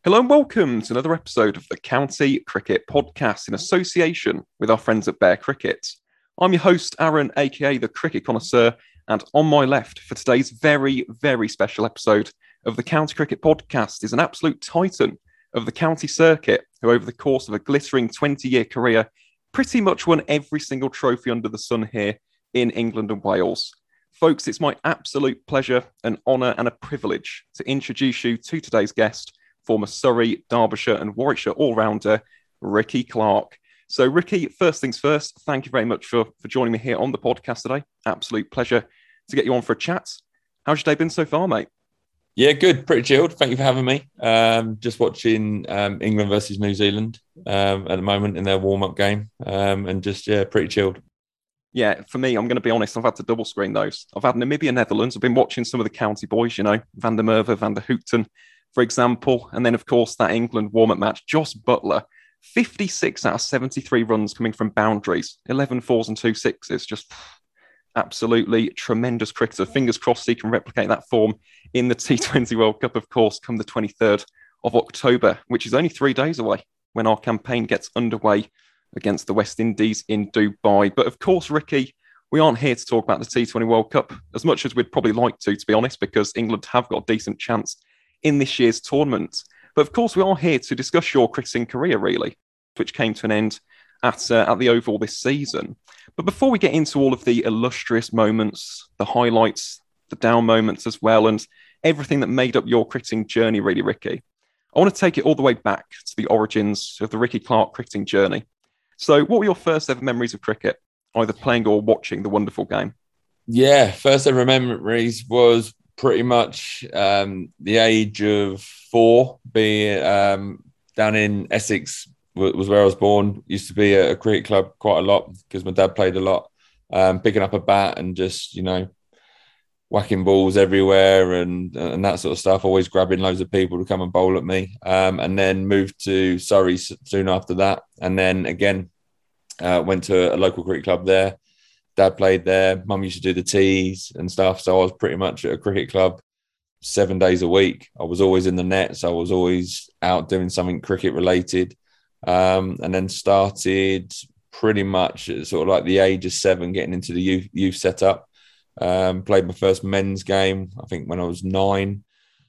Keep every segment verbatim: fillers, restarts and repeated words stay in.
Hello and welcome to another episode of the County Cricket Podcast in association with our friends at Bear Cricket. I'm your host, Aaron, aka the Cricket Connoisseur, and on my left for today's very, very special episode of the County Cricket Podcast is an absolute titan of the county circuit who, over the course of a glittering twenty-year career, pretty much won every single trophy under the sun here in England and Wales. Folks, it's my absolute pleasure, an honour and a privilege to introduce you to today's guest, former Surrey, Derbyshire and Warwickshire all-rounder, Ricky Clarke. So, Ricky, first things first, thank you very much for, for joining me here on the podcast today. Absolute pleasure to get you on for a chat. How's your day been so far, mate? Yeah, good. Pretty chilled. Thank you for having me. Um, just watching um, England versus New Zealand um, at the moment in their warm-up game um, and just, yeah, pretty chilled. Yeah, for me, I'm going to be honest, I've had to double screen those. I've had Namibia, Netherlands. I've been watching some of the county boys, you know, Van der Merwe, Van der Houten, for example. And then, of course, that England warm-up match, Jos Buttler, fifty-six out of seventy-three runs coming from boundaries, eleven fours and two sixes. Just absolutely tremendous cricketer. Fingers crossed he can replicate that form in the T twenty World Cup, of course, come the twenty-third of October, which is only three days away when our campaign gets underway against the West Indies in Dubai. But of course, Ricky, we aren't here to talk about the T twenty World Cup as much as we'd probably like to, to be honest, because England have got a decent chance in this year's tournament. But of course, we are here to discuss your cricketing career, really, which came to an end at, uh, at the Oval this season. But before we get into all of the illustrious moments, the highlights, the down moments as well, and everything that made up your cricketing journey, really, Ricky, I want to take it all the way back to the origins of the Ricky Clarke cricketing journey. So what were your first ever memories of cricket, either playing or watching the wonderful game? Yeah, first ever memories was pretty much um, the age of four, being um, down in Essex was where I was born. Used to be at a cricket club quite a lot because my dad played a lot, um, picking up a bat and just, you know, whacking balls everywhere and and that sort of stuff, always grabbing loads of people to come and bowl at me. Um, and then moved to Surrey soon after that. And then again, uh, went to a local cricket club there. Dad played there. Mum used to do the tees and stuff. So I was pretty much at a cricket club seven days a week. I was always in the nets. I was always out doing something cricket related. Um, and then started pretty much at sort of like the age of seven, getting into the youth, youth setup. Um, played my first men's game, I think, when I was nine,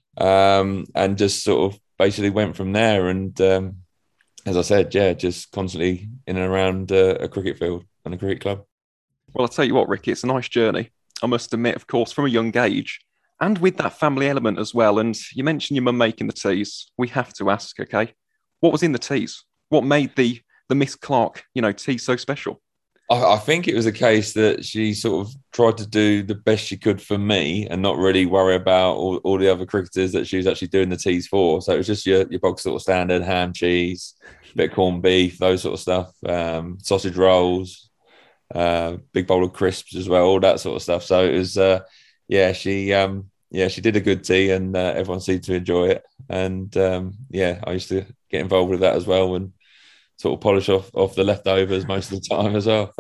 um, and just sort of basically went from there. And um, as I said, yeah, just constantly in and around uh, a cricket field and a cricket club. Well, I'll tell you what, Ricky, it's a nice journey. I must admit, of course, from a young age, and with that family element as well. And you mentioned your mum making the teas. We have to ask, okay, what was in the teas? What made the the Miss Clarke, you know, tea so special? I think it was a case that she sort of tried to do the best she could for me and not really worry about all, all the other cricketers that she was actually doing the teas for. So it was just your, your box sort of standard ham, cheese, bit of corned beef, those sort of stuff, um, sausage rolls, uh, big bowl of crisps as well, all that sort of stuff. So it was, uh, yeah, she, um, yeah, she did a good tea and uh, everyone seemed to enjoy it. And um, yeah, I used to get involved with that as well and sort of polish off, off the leftovers most of the time as well.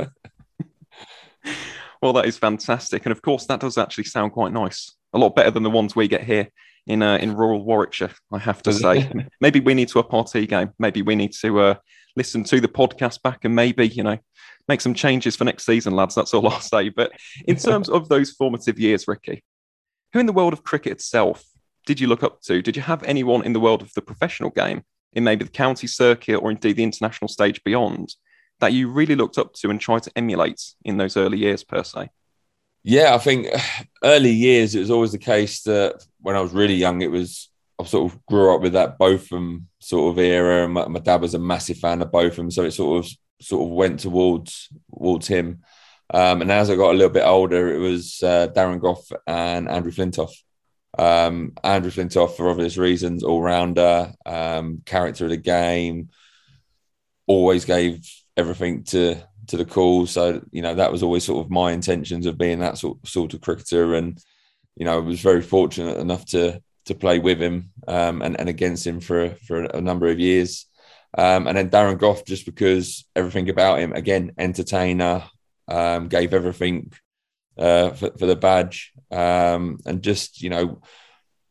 Well, that is fantastic. And of course, that does actually sound quite nice. A lot better than the ones we get here in uh, in rural Warwickshire, I have to say. Maybe we need to up our tea game. Maybe we need to uh, listen to the podcast back and maybe, you know, make some changes for next season, lads. That's all I'll say. But in terms of those formative years, Ricky, who in the world of cricket itself did you look up to? Did you have anyone in the world of the professional game, in maybe the county circuit or indeed the international stage beyond, that you really looked up to and tried to emulate in those early years, per se? Yeah, I think early years, it was always the case that when I was really young, it was, I sort of grew up with that Botham sort of era, and my, my dad was a massive fan of Botham, so it sort of sort of went towards towards him. Um, and as I got a little bit older, it was uh, Darren Gough and Andrew Flintoff. Um, Andrew Flintoff, for obvious reasons, all-rounder, um, character of the game, always gave everything to to the call. So, you know, that was always sort of my intentions of being that sort, sort of cricketer. And, you know, I was very fortunate enough to to play with him um, and, and against him for, for a number of years. Um, and then Darren Gough, just because everything about him, again, entertainer, um, gave everything uh, for, for the badge. Um, and just, you know,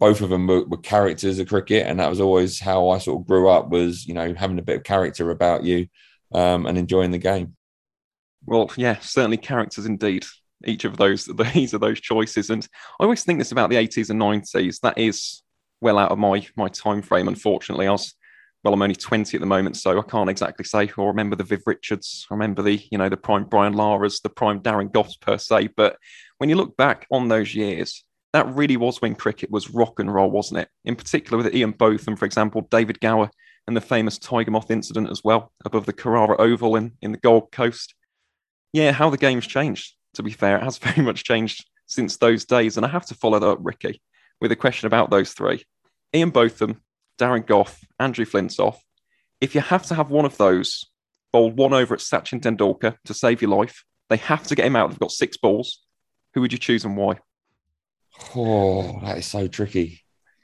both of them were, were characters of cricket, and that was always how I sort of grew up, was, you know, having a bit of character about you um, and enjoying the game. Well, yeah, certainly characters indeed. Each of those, these are those choices. And I always think this about the eighties and nineties. That is well out of my my time frame, unfortunately. I was, well, I'm only twenty at the moment, so I can't exactly say or remember the Viv Richards. I remember the, you know, the prime Brian Lara's, the prime Darren Goffs per se. But when you look back on those years, that really was when cricket was rock and roll, wasn't it? In particular with Ian Botham, for example, David Gower, and the famous Tiger Moth incident as well, above the Carrara Oval in, in the Gold Coast. Yeah, how the game's changed, to be fair. It has very much changed since those days. And I have to follow that up, Ricky, with a question about those three. Ian Botham, Darren Gough, Andrew Flintoff. If you have to have one of those bowled one over at Sachin Tendulkar to save your life, they have to get him out. They've got six balls. Who would you choose and why? Oh, that is so tricky.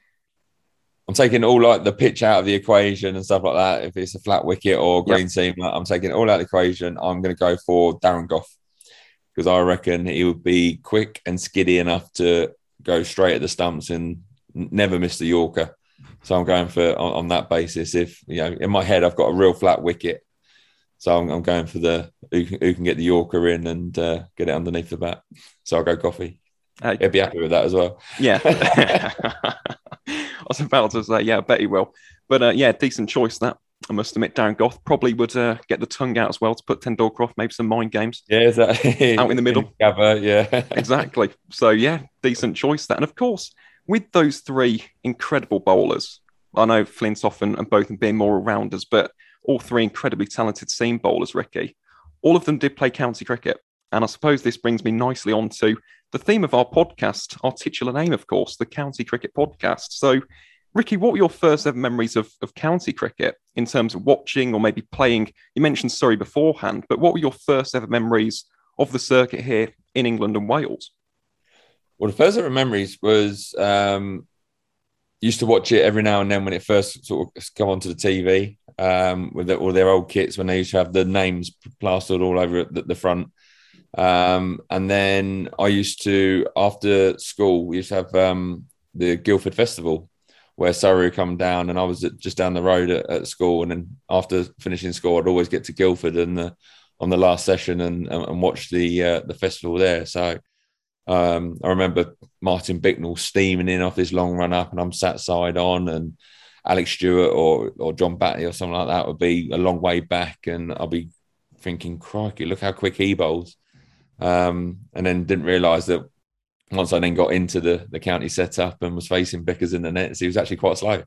I'm taking all like the pitch out of the equation and stuff like that. If it's a flat wicket or green yep. seam, I'm taking it all out of the equation. I'm going to go for Darren Gough, because I reckon he would be quick and skiddy enough to go straight at the stumps and never miss the Yorker. So I'm going for on, on that basis. If, you know, in my head I've got a real flat wicket, so I'm, I'm going for the who can, who can get the Yorker in and uh, get it underneath the bat. So I'll go Goffy. Hey. He'll be happy with that as well. Yeah. I was about to say, yeah, I bet he will. But uh, yeah, decent choice that. I must admit, Darren Gough probably would uh, get the tongue out as well to put Tendulkar off, maybe some mind games. Yeah, exactly. Out in the middle. Gather, yeah. Exactly. So yeah, decent choice that. And of course, with those three incredible bowlers, I know Flintoff and, and both being more all-rounders, but all three incredibly talented seam bowlers, Ricky, all of them did play county cricket. And I suppose this brings me nicely on to the theme of our podcast, our titular name, of course, the County Cricket Podcast. So, Ricky, what were your first ever memories of, of county cricket in terms of watching or maybe playing? You mentioned Surrey beforehand, but what were your first ever memories of the circuit here in England and Wales? Well, the first ever memories was um, used to watch it every now and then when it first sort of come onto the T V um, with the, all their old kits, when they used to have the names plastered all over the, the front. Um, and then I used to, after school, we used to have um, the Guildford Festival, where Surrey would come down, and I was just down the road at, at school. And then after finishing school, I'd always get to Guildford and the, on the last session and, and, and watch the uh, the festival there. So um, I remember Martin Bicknell steaming in off this long run up, and I'm sat side on, and Alex Stewart or or John Batty or something like that would be a long way back, and I'll be thinking, crikey, look how quick he bowls. Um, and then didn't realise that once I then got into the, the county setup and was facing Bickers in the nets, he was actually quite slow.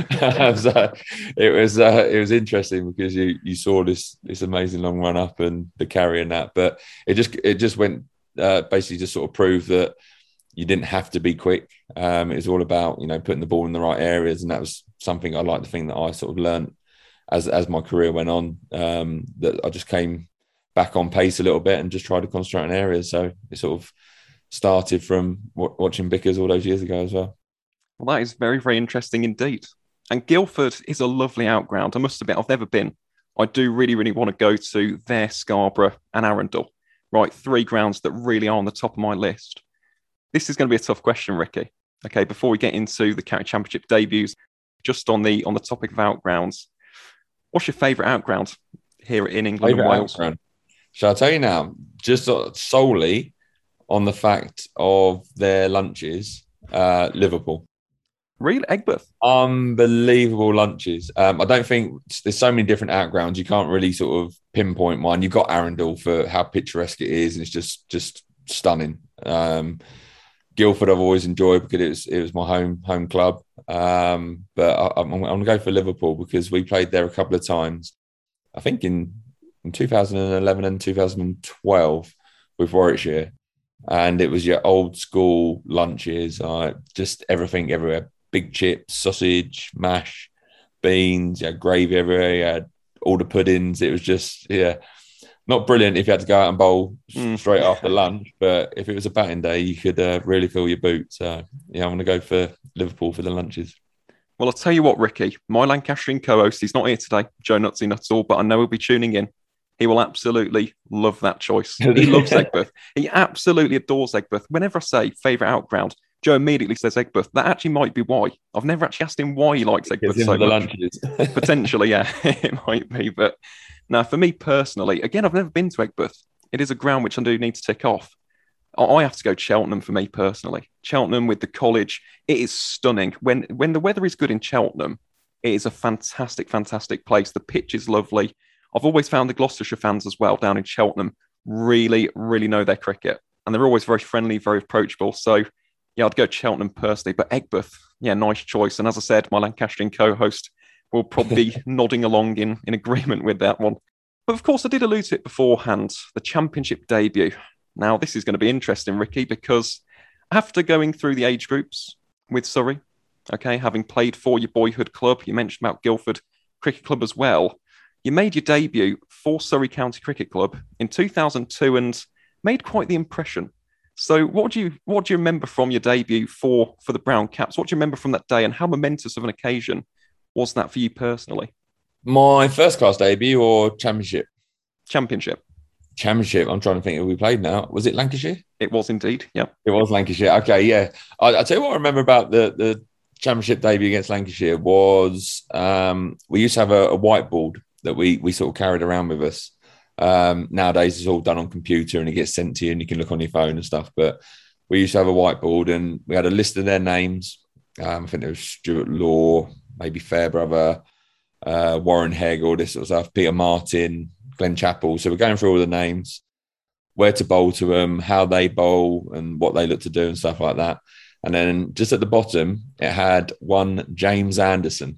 So it was uh, it was interesting, because you you saw this this amazing long run up and the carry and that, but it just it just went uh, basically just sort of proved that you didn't have to be quick. Um, it was all about, you know, putting the ball in the right areas, and that was something I like to think that I sort of learned as as my career went on. Um, that I just came back on pace a little bit and just tried to concentrate on areas. So it sort of started from w- watching Bickers all those years ago as well. Well, that is very, very interesting indeed. And Guildford is a lovely outground. I must admit, I've never been. I do really, really want to go to their Scarborough and Arundel. Right, three grounds that really are on the top of my list. This is going to be a tough question, Ricky. Okay, before we get into the County Championship debuts, just on the on the topic of outgrounds, what's your favourite outground here in England Favourite and Wales? Outground. Shall I tell you now? Just solely on the fact of their lunches, uh, Liverpool. Really? Egbert? Unbelievable lunches. Um, I don't think there's so many different outgrounds. You can't really sort of pinpoint one. You've got Arundel for how picturesque it is, and it's just just stunning. Um, Guildford I've always enjoyed because it was it was my home home club. Um, but I, I'm, I'm going to go for Liverpool because we played there a couple of times. I think in in two thousand eleven and two thousand twelve with Warwickshire, and it was your old school lunches, uh, just everything everywhere. Big chips, sausage, mash, beans, yeah, gravy everywhere. You had all the puddings. It was just, yeah, not brilliant if you had to go out and bowl mm. straight after lunch. But if it was a batting day, you could uh, really fill your boots. So, yeah, I'm going to go for Liverpool for the lunches. Well, I'll tell you what, Ricky, my Lancashire co-host, he's not here today, Joe Nutsy Nutsall, but I know he'll be tuning in. He will absolutely love that choice. He loves Egbert. He absolutely adores Egbert. Whenever I say favourite outground, Joe immediately says Egbert. That actually might be why. I've never actually asked him why he likes Egbert so the much. lunches. Potentially, yeah, it might be. But now, for me personally, again, I've never been to Egbert. It is a ground which I do need to tick off. I have to go Cheltenham for me personally. Cheltenham with the college, it is stunning. When when the weather is good in Cheltenham, it is a fantastic, fantastic place. The pitch is lovely. I've always found the Gloucestershire fans as well down in Cheltenham really, really know their cricket. And they're always very friendly, very approachable. So, yeah, I'd go Cheltenham personally. But Egbert, yeah, nice choice. And as I said, my Lancastrian co-host will probably be nodding along in, in agreement with that one. But of course, I did allude to it beforehand, the championship debut. Now, this is going to be interesting, Ricky, because after going through the age groups with Surrey, okay, having played for your boyhood club, you mentioned about Guildford Cricket Club as well, you made your debut for Surrey County Cricket Club in two thousand two and made quite the impression. So what do you what do you remember from your debut for, for the Brown Caps? What do you remember from that day, and how momentous of an occasion was that for you personally? My first class debut or championship? Championship. Championship. I'm trying to think who we played now. Was it Lancashire? It was indeed, yeah. It was Lancashire. Okay, yeah. I, I'll tell you what I remember about the, the championship debut against Lancashire was um, we used to have a, a whiteboard that we we sort of carried around with us. Um, nowadays, it's all done on computer and it gets sent to you and you can look on your phone and stuff. But we used to have a whiteboard and we had a list of their names. Um, I think it was Stuart Law, maybe Fairbrother, uh, Warren Hegg, all this sort of stuff, Peter Martin, Glenn Chappell. So we're going through all the names, where to bowl to them, how they bowl and what they look to do and stuff like that. And then just at the bottom, it had one James Anderson.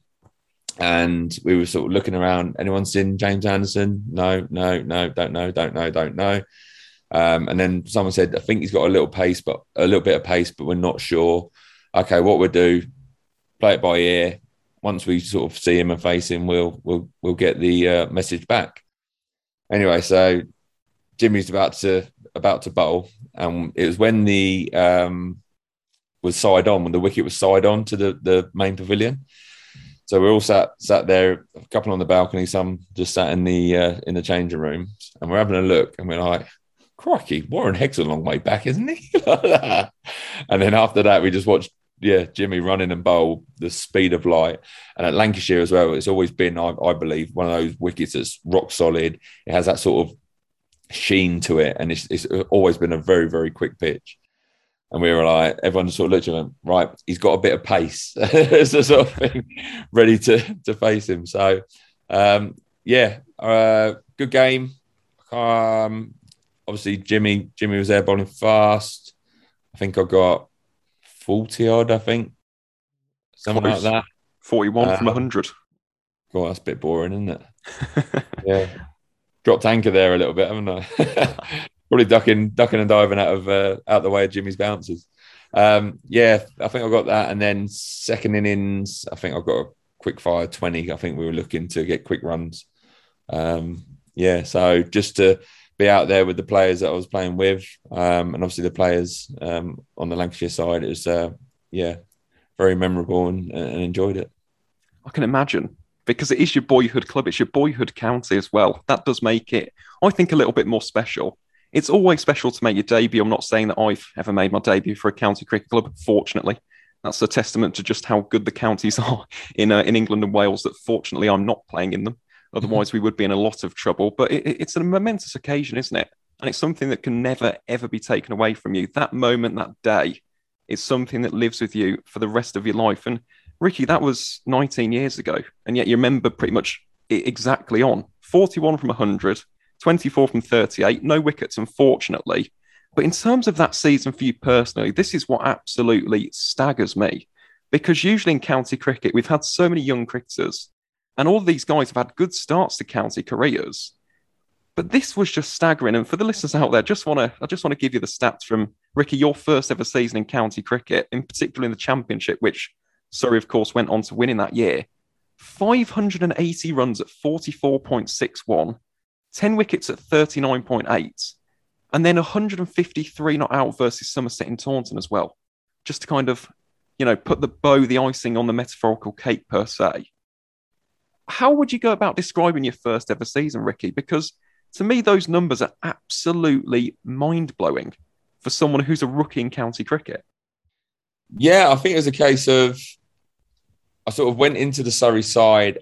And we were sort of looking around. Anyone seen James Anderson? No, no, no, don't know, don't know, don't know. Um, and then someone said, I think he's got a little pace, but a little bit of pace, but we're not sure. Okay, what we'll do, play it by ear. Once we sort of see him and face him, we'll we'll we'll get the uh, message back. Anyway, so Jimmy's about to about to bowl, and it was when the um, was side on, when the wicket was side on to the the main pavilion. So we're all sat sat there, a couple on the balcony, some just sat in the uh, in the changing rooms, and we're having a look, and we're like, "Crikey, Warren Hegg's a long way back, isn't he?" And then after that, we just watched, yeah, Jimmy running and bowl the speed of light. And at Lancashire as well, it's always been, I, I believe, one of those wickets that's rock solid. It has that sort of sheen to it, and it's, it's always been a very, very quick pitch. And we were like, everyone sort of looked at him, right, he's got a bit of pace. It's the sort of thing ready to, to face him. So, um, yeah, uh, good game. Um, obviously, Jimmy Jimmy was there bowling fast. I think I got forty odd, I think. Something Close. Like that. forty-one um, from one hundred. God, that's a bit boring, isn't it? Yeah. Dropped anchor there a little bit, haven't I? Probably ducking, ducking and diving out of uh, out the way of Jimmy's bounces. Um, yeah, I think I got that. And then second innings, I think I got a quick fire twenty. I think we were looking to get quick runs. Um, yeah, so just to be out there with the players that I was playing with, um, and obviously the players um, on the Lancashire side, it was, uh, yeah, very memorable and, and enjoyed it. I can imagine, because it is your boyhood club. It's your boyhood county as well. That does make it, I think, a little bit more special. It's always special to make your debut. I'm not saying that I've ever made my debut for a county cricket club, fortunately. That's a testament to just how good the counties are in uh, in England and Wales, that fortunately I'm not playing in them. Otherwise, we would be in a lot of trouble. But it, it's a momentous occasion, isn't it? And it's something that can never, ever be taken away from you. That moment, that day, is something that lives with you for the rest of your life. And Ricky, that was nineteen years ago. And yet you remember pretty much exactly on. forty-one from one hundred, twenty-four from thirty-eight, no wickets, unfortunately. But in terms of that season for you personally, this is what absolutely staggers me. Because usually in county cricket, we've had so many young cricketers, and all of these guys have had good starts to county careers. But this was just staggering. And for the listeners out there, just want to I just want to give you the stats from Ricky, your first ever season in county cricket, in particular in the Championship, which Surrey, of course, went on to win in that year. five hundred eighty runs at forty-four point six one, ten wickets at thirty-nine point eight, and then one hundred fifty-three not out versus Somerset in Taunton as well. Just to kind of, you know, put the bow, the icing on the metaphorical cake per se. How would you go about describing your first ever season, Ricky? Because to me, those numbers are absolutely mind-blowing for someone who's a rookie in county cricket. Yeah, I think it was a case of I sort of went into the Surrey side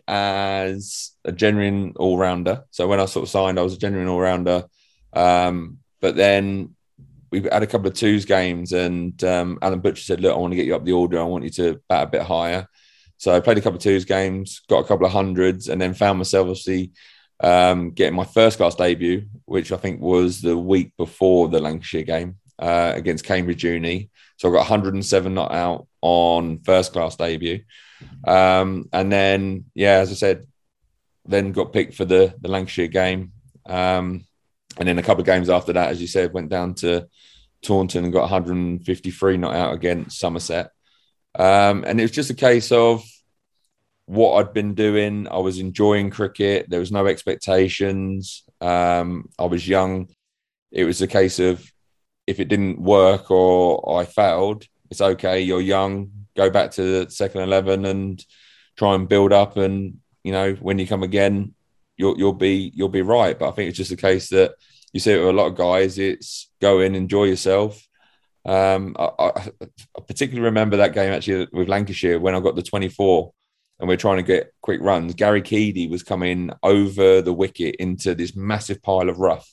as a genuine all-rounder. So when I sort of signed, I was a genuine all-rounder. Um, but then we had a couple of twos games, and um, Alan Butcher said, look, I want to get you up the order. I want you to bat a bit higher. So I played a couple of twos games, got a couple of hundreds, and then found myself obviously um, getting my first-class debut, which I think was the week before the Lancashire game uh, against Cambridge Uni. So I got one hundred and seven not out on first-class debut. Um, and then, yeah, as I said, then got picked for the, the Lancashire game. Um, and then a couple of games after that, as you said, went down to Taunton and got one hundred and fifty-three not out against Somerset. Um, and it was just a case of what I'd been doing. I was enjoying cricket. There was no expectations. Um, I was young. It was a case of if it didn't work or I failed, it's okay. You're young. Go back to the second eleven and try and build up. And, you know, when you come again, you'll, you'll be you'll be right. But I think it's just a case that you see it with a lot of guys. It's go in, enjoy yourself. Um, I, I, I particularly remember that game actually with Lancashire when I got the twenty-four and we're trying to get quick runs. Gary Keady was coming over the wicket into this massive pile of rough,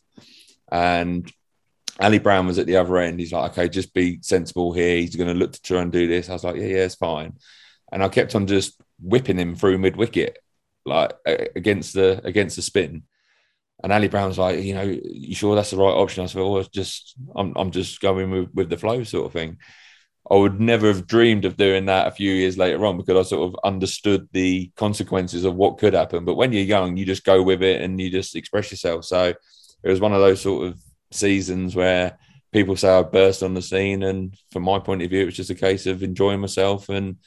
and Ali Brown was at the other end. He's like, okay, just be sensible here. He's going to look to try and do this. I was like, yeah, yeah, it's fine. And I kept on just whipping him through mid wicket, like against the against the spin. And Ali Brown's like, you know, you sure that's the right option? I said, well, it's just, I'm, I'm just going with, with the flow sort of thing. I would never have dreamed of doing that a few years later on because I sort of understood the consequences of what could happen. But when you're young, you just go with it and you just express yourself. So it was one of those sort of seasons where people say I burst on the scene. And from my point of view, it was just a case of enjoying myself and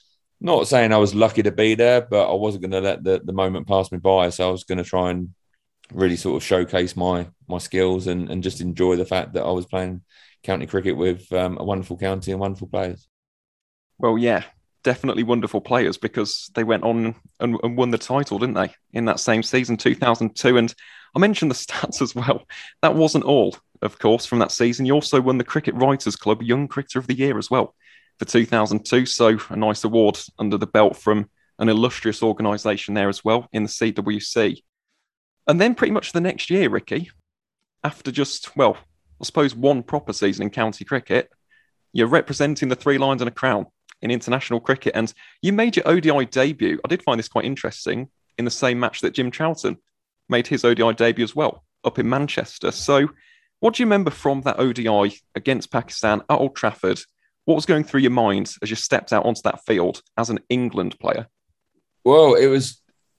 not saying I was lucky to be there, but I wasn't going to let the, the moment pass me by. So I was going to try and really sort of showcase my my skills and, and just enjoy the fact that I was playing county cricket with um, a wonderful county and wonderful players. Well, yeah, definitely wonderful players because they went on and, and won the title, didn't they, in that same season, two thousand two. And I mentioned the stats as well. That wasn't all, of course, from that season. You also won the Cricket Writers Club Young Cricketer of the Year as well for two thousand two. So a nice award under the belt from an illustrious organisation there as well in the C W C. And then pretty much the next year, Ricky, after just, well, I suppose one proper season in county cricket, you're representing the Three Lions and a Crown in international cricket. And you made your O D I debut. I did find this quite interesting in the same match that Jim Troughton made his O D I debut as well, up in Manchester. So what do you remember from that O D I against Pakistan at Old Trafford? What was going through your mind as you stepped out onto that field as an England player? Well, it was...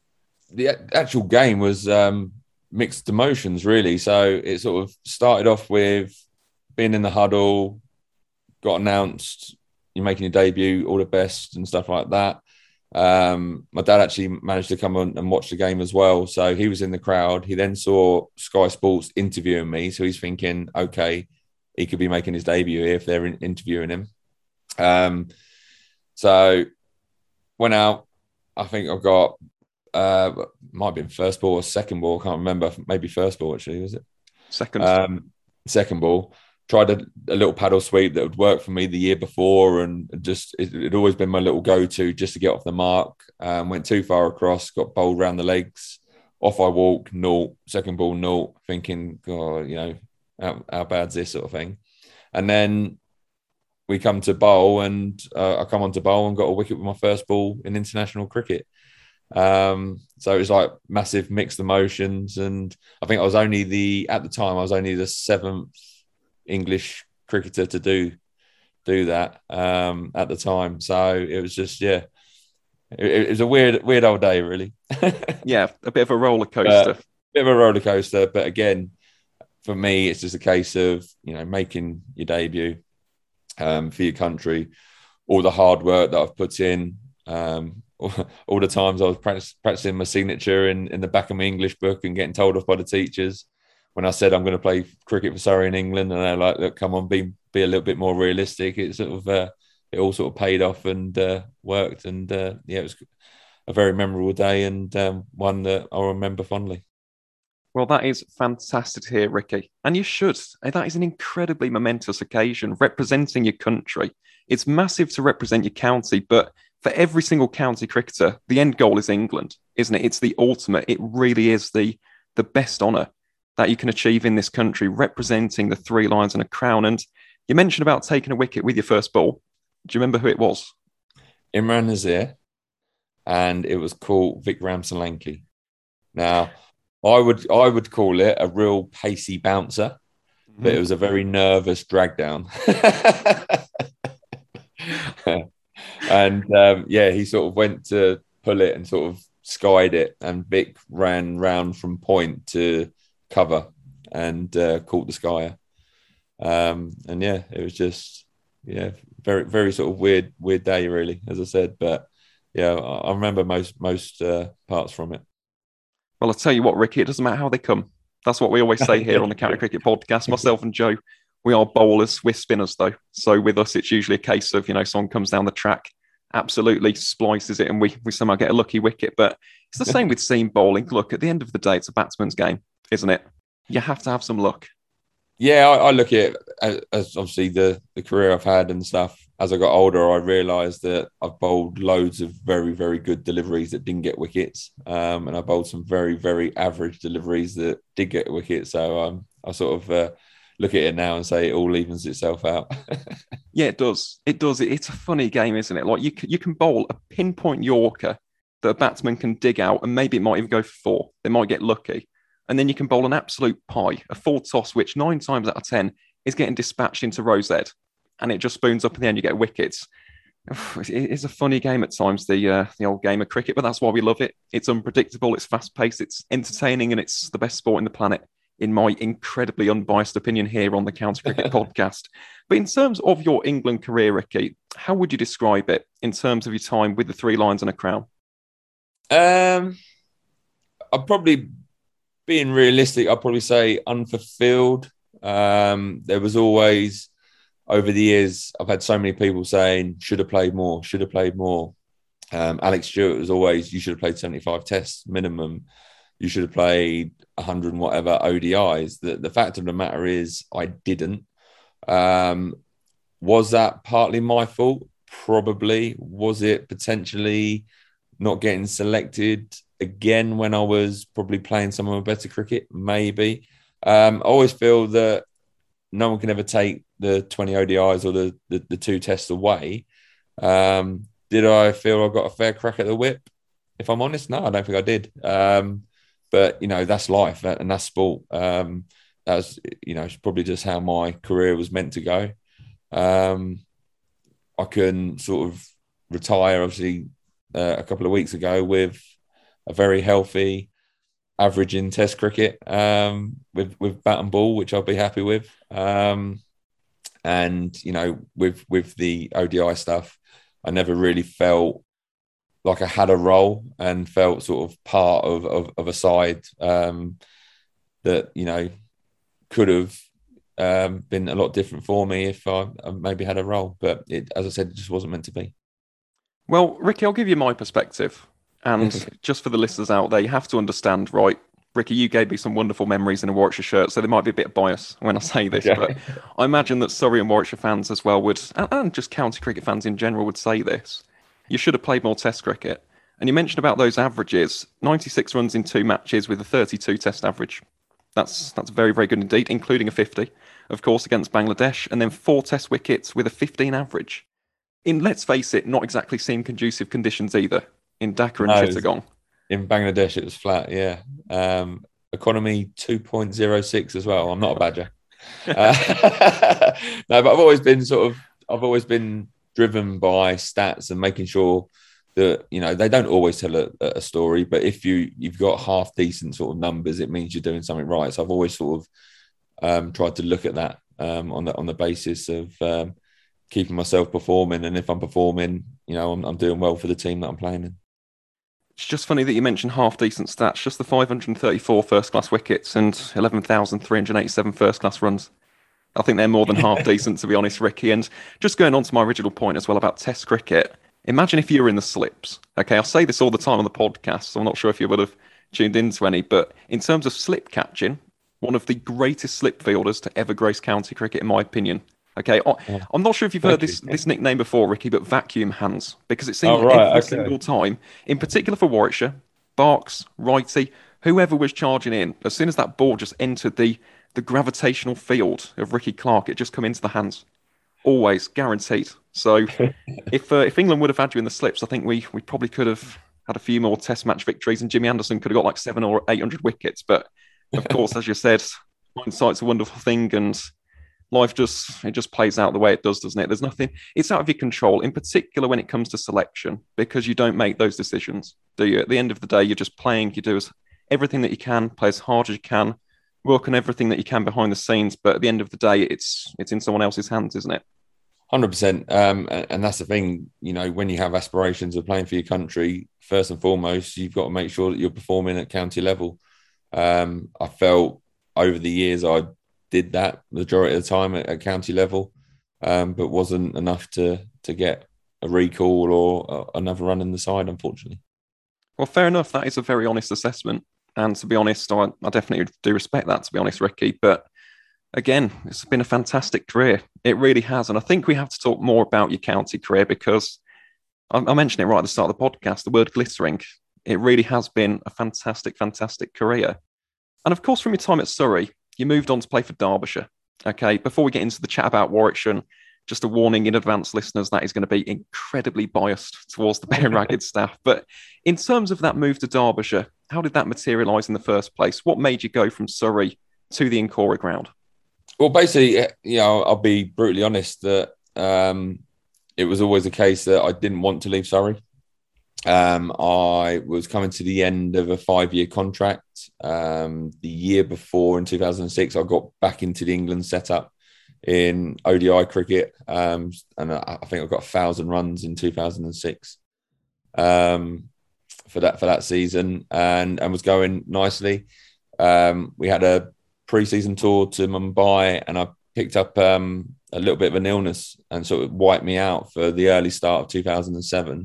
The actual game was um, mixed emotions, really. So it sort of started off with being in the huddle, got announced, you're making your debut, all the best and stuff like that. Um, my dad actually managed to come on and watch the game as well. So he was in the crowd. He then saw Sky Sports interviewing me. So he's thinking, okay, he could be making his debut here if they're in- interviewing him. Um, so went out. I think I got... Uh, might have been first ball or second ball. I can't remember. Maybe first ball, actually, was it? Second. Um, second ball. Tried a, a little paddle sweep that would work for me the year before, and just it had always been my little go-to just to get off the mark. Um, went too far across, got bowled round the legs. Off I walk, naught. Second ball, naught. Thinking, God, you know, how, how bad's this sort of thing? And then we come to bowl, and uh, I come on to bowl and got a wicket with my first ball in international cricket. Um, so it was like massive mixed emotions, and I think I was only the at the time I was only the seventh English cricketer to do do that um, at the time. So it was just yeah, it, it was a weird weird old day, really. Yeah, a bit of a roller coaster. Uh, bit of a roller coaster, but again, for me, it's just a case of you know making your debut um, for your country, all the hard work that I've put in. Um, all the times I was practice, practicing my signature in, in the back of my English book and getting told off by the teachers when I said I'm going to play cricket for Surrey in England, and they're like, "Look, come on, be be a little bit more realistic." It sort of uh, it all sort of paid off and uh, worked, and uh, yeah, it was a very memorable day and um, one that I'll remember fondly. Well, that is fantastic to hear, Ricky. And you should. That is an incredibly momentous occasion, representing your country It's massive to represent your county, but for every single county cricketer, the end goal is England, isn't it? It's the ultimate. It really is the the best honour that you can achieve in this country, representing the three lions and a crown. And you mentioned about taking a wicket with your first ball. Do you remember who it was? Imran Nazir, and it was called Vikram Solanki. Now, I would I would call it a real pacey bouncer, mm-hmm. but it was a very nervous drag down. And um, yeah, he sort of went to pull it and sort of skied it, and Vic ran round from point to cover and uh, caught the skyer. Um, and yeah, it was just yeah, very very sort of weird weird day, really, as I said. But yeah, I remember most most uh, parts from it. Well, I'll tell you what, Ricky, it doesn't matter how they come. That's what we always say here on the County Cricket Podcast. Myself and Joe, we are bowlers, we're spinners though. So with us, it's usually a case of, you know, someone comes down the track, absolutely splices it, and we, we somehow get a lucky wicket. But it's the same with seam bowling. Look, at the end of the day, it's a batsman's game, isn't it? You have to have some luck. Yeah, I, I look at it as, as obviously the, the career I've had and stuff. As I got older, I realised that I've bowled loads of very, very good deliveries that didn't get wickets. Um, and I bowled some very, very average deliveries that did get wickets. So um, I sort of uh, look at it now and say it all evens itself out. Yeah, it does. It does. It's a funny game, isn't it? Like you can, you can bowl a pinpoint Yorker that a batsman can dig out, and maybe it might even go for four. They might get lucky. And then you can bowl an absolute pie, a full toss, which nine times out of ten is getting dispatched into Rosette, and it just spoons up in the end, you get wickets. It is a funny game at times, the uh, the old game of cricket, but that's why we love it. It's unpredictable, it's fast-paced, it's entertaining, and it's the best sport in the planet, in my incredibly unbiased opinion here on the County Cricket Podcast. But in terms of your England career, Ricky, how would you describe it in terms of your time with the Three Lions and a Crown? Um, I'd probably, being realistic, I'd probably say unfulfilled. Um, there was always, over the years, I've had so many people saying, should have played more, should have played more. Um, Alex Stewart was always, you should have played seventy-five tests minimum. You should have played one hundred and whatever O D Is. The, the fact of the matter is I didn't. Um, was that partly my fault? Probably. Was it potentially not getting selected again when I was probably playing some of my better cricket? Maybe. Um, I always feel that no one can ever take the twenty O D Is or the, the, the two tests away. Um, did I feel I got a fair crack at the whip? If I'm honest, no, I don't think I did. Um, but, you know, that's life and that's sport. Um, that was, you know, it's probably just how my career was meant to go. Um, I can sort of retire, obviously, uh, a couple of weeks ago with a very healthy average in Test cricket um, with with bat and ball, which I'll be happy with. Um, and you know, with with the O D I stuff, I never really felt like I had a role and felt sort of part of of, of a side um, that you know could have um, been a lot different for me if I, I maybe had a role. But it, as I said, it just wasn't meant to be. Well, Ricky, I'll give you my perspective. And just for the listeners out there, you have to understand, right? Ricky, you gave me some wonderful memories in a Warwickshire shirt, so there might be a bit of bias when I say this, okay. But I imagine that Surrey and Warwickshire fans as well would, and just county cricket fans in general would say this. You should have played more Test cricket. And you mentioned about those averages, ninety-six runs in two matches with a thirty-two Test average. That's that's very, very good indeed, including a fifty, of course, against Bangladesh, and then four Test wickets with a fifteen average. In, let's face it, not exactly seem conducive conditions either. In Dhaka and no, Chittagong. In Bangladesh, it was flat, yeah. Um, economy two point oh six as well. I'm not a badger. uh, no, but I've always been sort of, I've always been driven by stats and making sure that, you know, they don't always tell a, a story, but if you, you've got half decent sort of numbers, it means you're doing something right. So I've always sort of um, tried to look at that um, on the on the basis of um, keeping myself performing. And if I'm performing, you know, I'm, I'm doing well for the team that I'm playing in. It's just funny that you mentioned half-decent stats, just the five hundred thirty-four first-class wickets and eleven thousand three hundred eighty-seven first-class runs. I think they're more than half-decent, to be honest, Ricky. And just going on to my original point as well about Test cricket, imagine if you were in the slips. Okay, I'll say this all the time on the podcast, so I'm not sure if you would have tuned into any, but in terms of slip catching, one of the greatest slip fielders to ever grace county cricket, in my opinion, Okay, I- Oh, I'm not sure if you've heard thank this you. this nickname before, Ricky, but vacuum hands, because it seemed Oh, like right. every Okay. single time, in particular for Warwickshire, Barks, Wrighty, whoever was charging in, as soon as that ball just entered the the gravitational field of Ricky Clark, it just come into the hands. Always guaranteed. So if uh, if England would have had you in the slips, I think we we probably could have had a few more Test match victories, and Jimmy Anderson could have got like seven or eight hundred wickets. But of course, as you said, hindsight's a wonderful thing, and life just it just plays out the way it does, doesn't it? There's nothing. It's out of your control, in particular when it comes to selection, because you don't make those decisions, do you? At the end of the day, you're just playing. You do as, everything that you can, play as hard as you can, work on everything that you can behind the scenes. But at the end of the day, it's it's in someone else's hands, isn't it? one hundred percent. Um, and, and that's the thing, you know, when you have aspirations of playing for your country, first and foremost, you've got to make sure that you're performing at county level. Um, I felt over the years I did that majority of the time at, at county level, um, but wasn't enough to to get a recall or uh, another run in the side, unfortunately. Well, fair enough. That is a very honest assessment. And to be honest, I, I definitely do respect that, to be honest, Ricky. But again, it's been a fantastic career. It really has. And I think we have to talk more about your county career because I, I mentioned it right at the start of the podcast, the word glittering. It really has been a fantastic, fantastic career. And of course, from your time at Surrey, you moved on to play for Derbyshire. Okay, before we get into the chat about Warwickshire, just a warning in advance, listeners, that is going to be incredibly biased towards the Bear Ragged staff. But in terms of that move to Derbyshire, how did that materialise in the first place? What made you go from Surrey to the Incora ground? Well, basically, you know, I'll be brutally honest that um, it was always a case that I didn't want to leave Surrey. Um, I was coming to the end of a five-year contract. Um, the year before, in two thousand six, I got back into the England setup in O D I cricket, um, and I, I think I got a thousand runs in two thousand six um, for that for that season, and and was going nicely. Um, we had a pre-season tour to Mumbai, and I picked up um, a little bit of an illness, and sort of wiped me out for the early start of two thousand seven.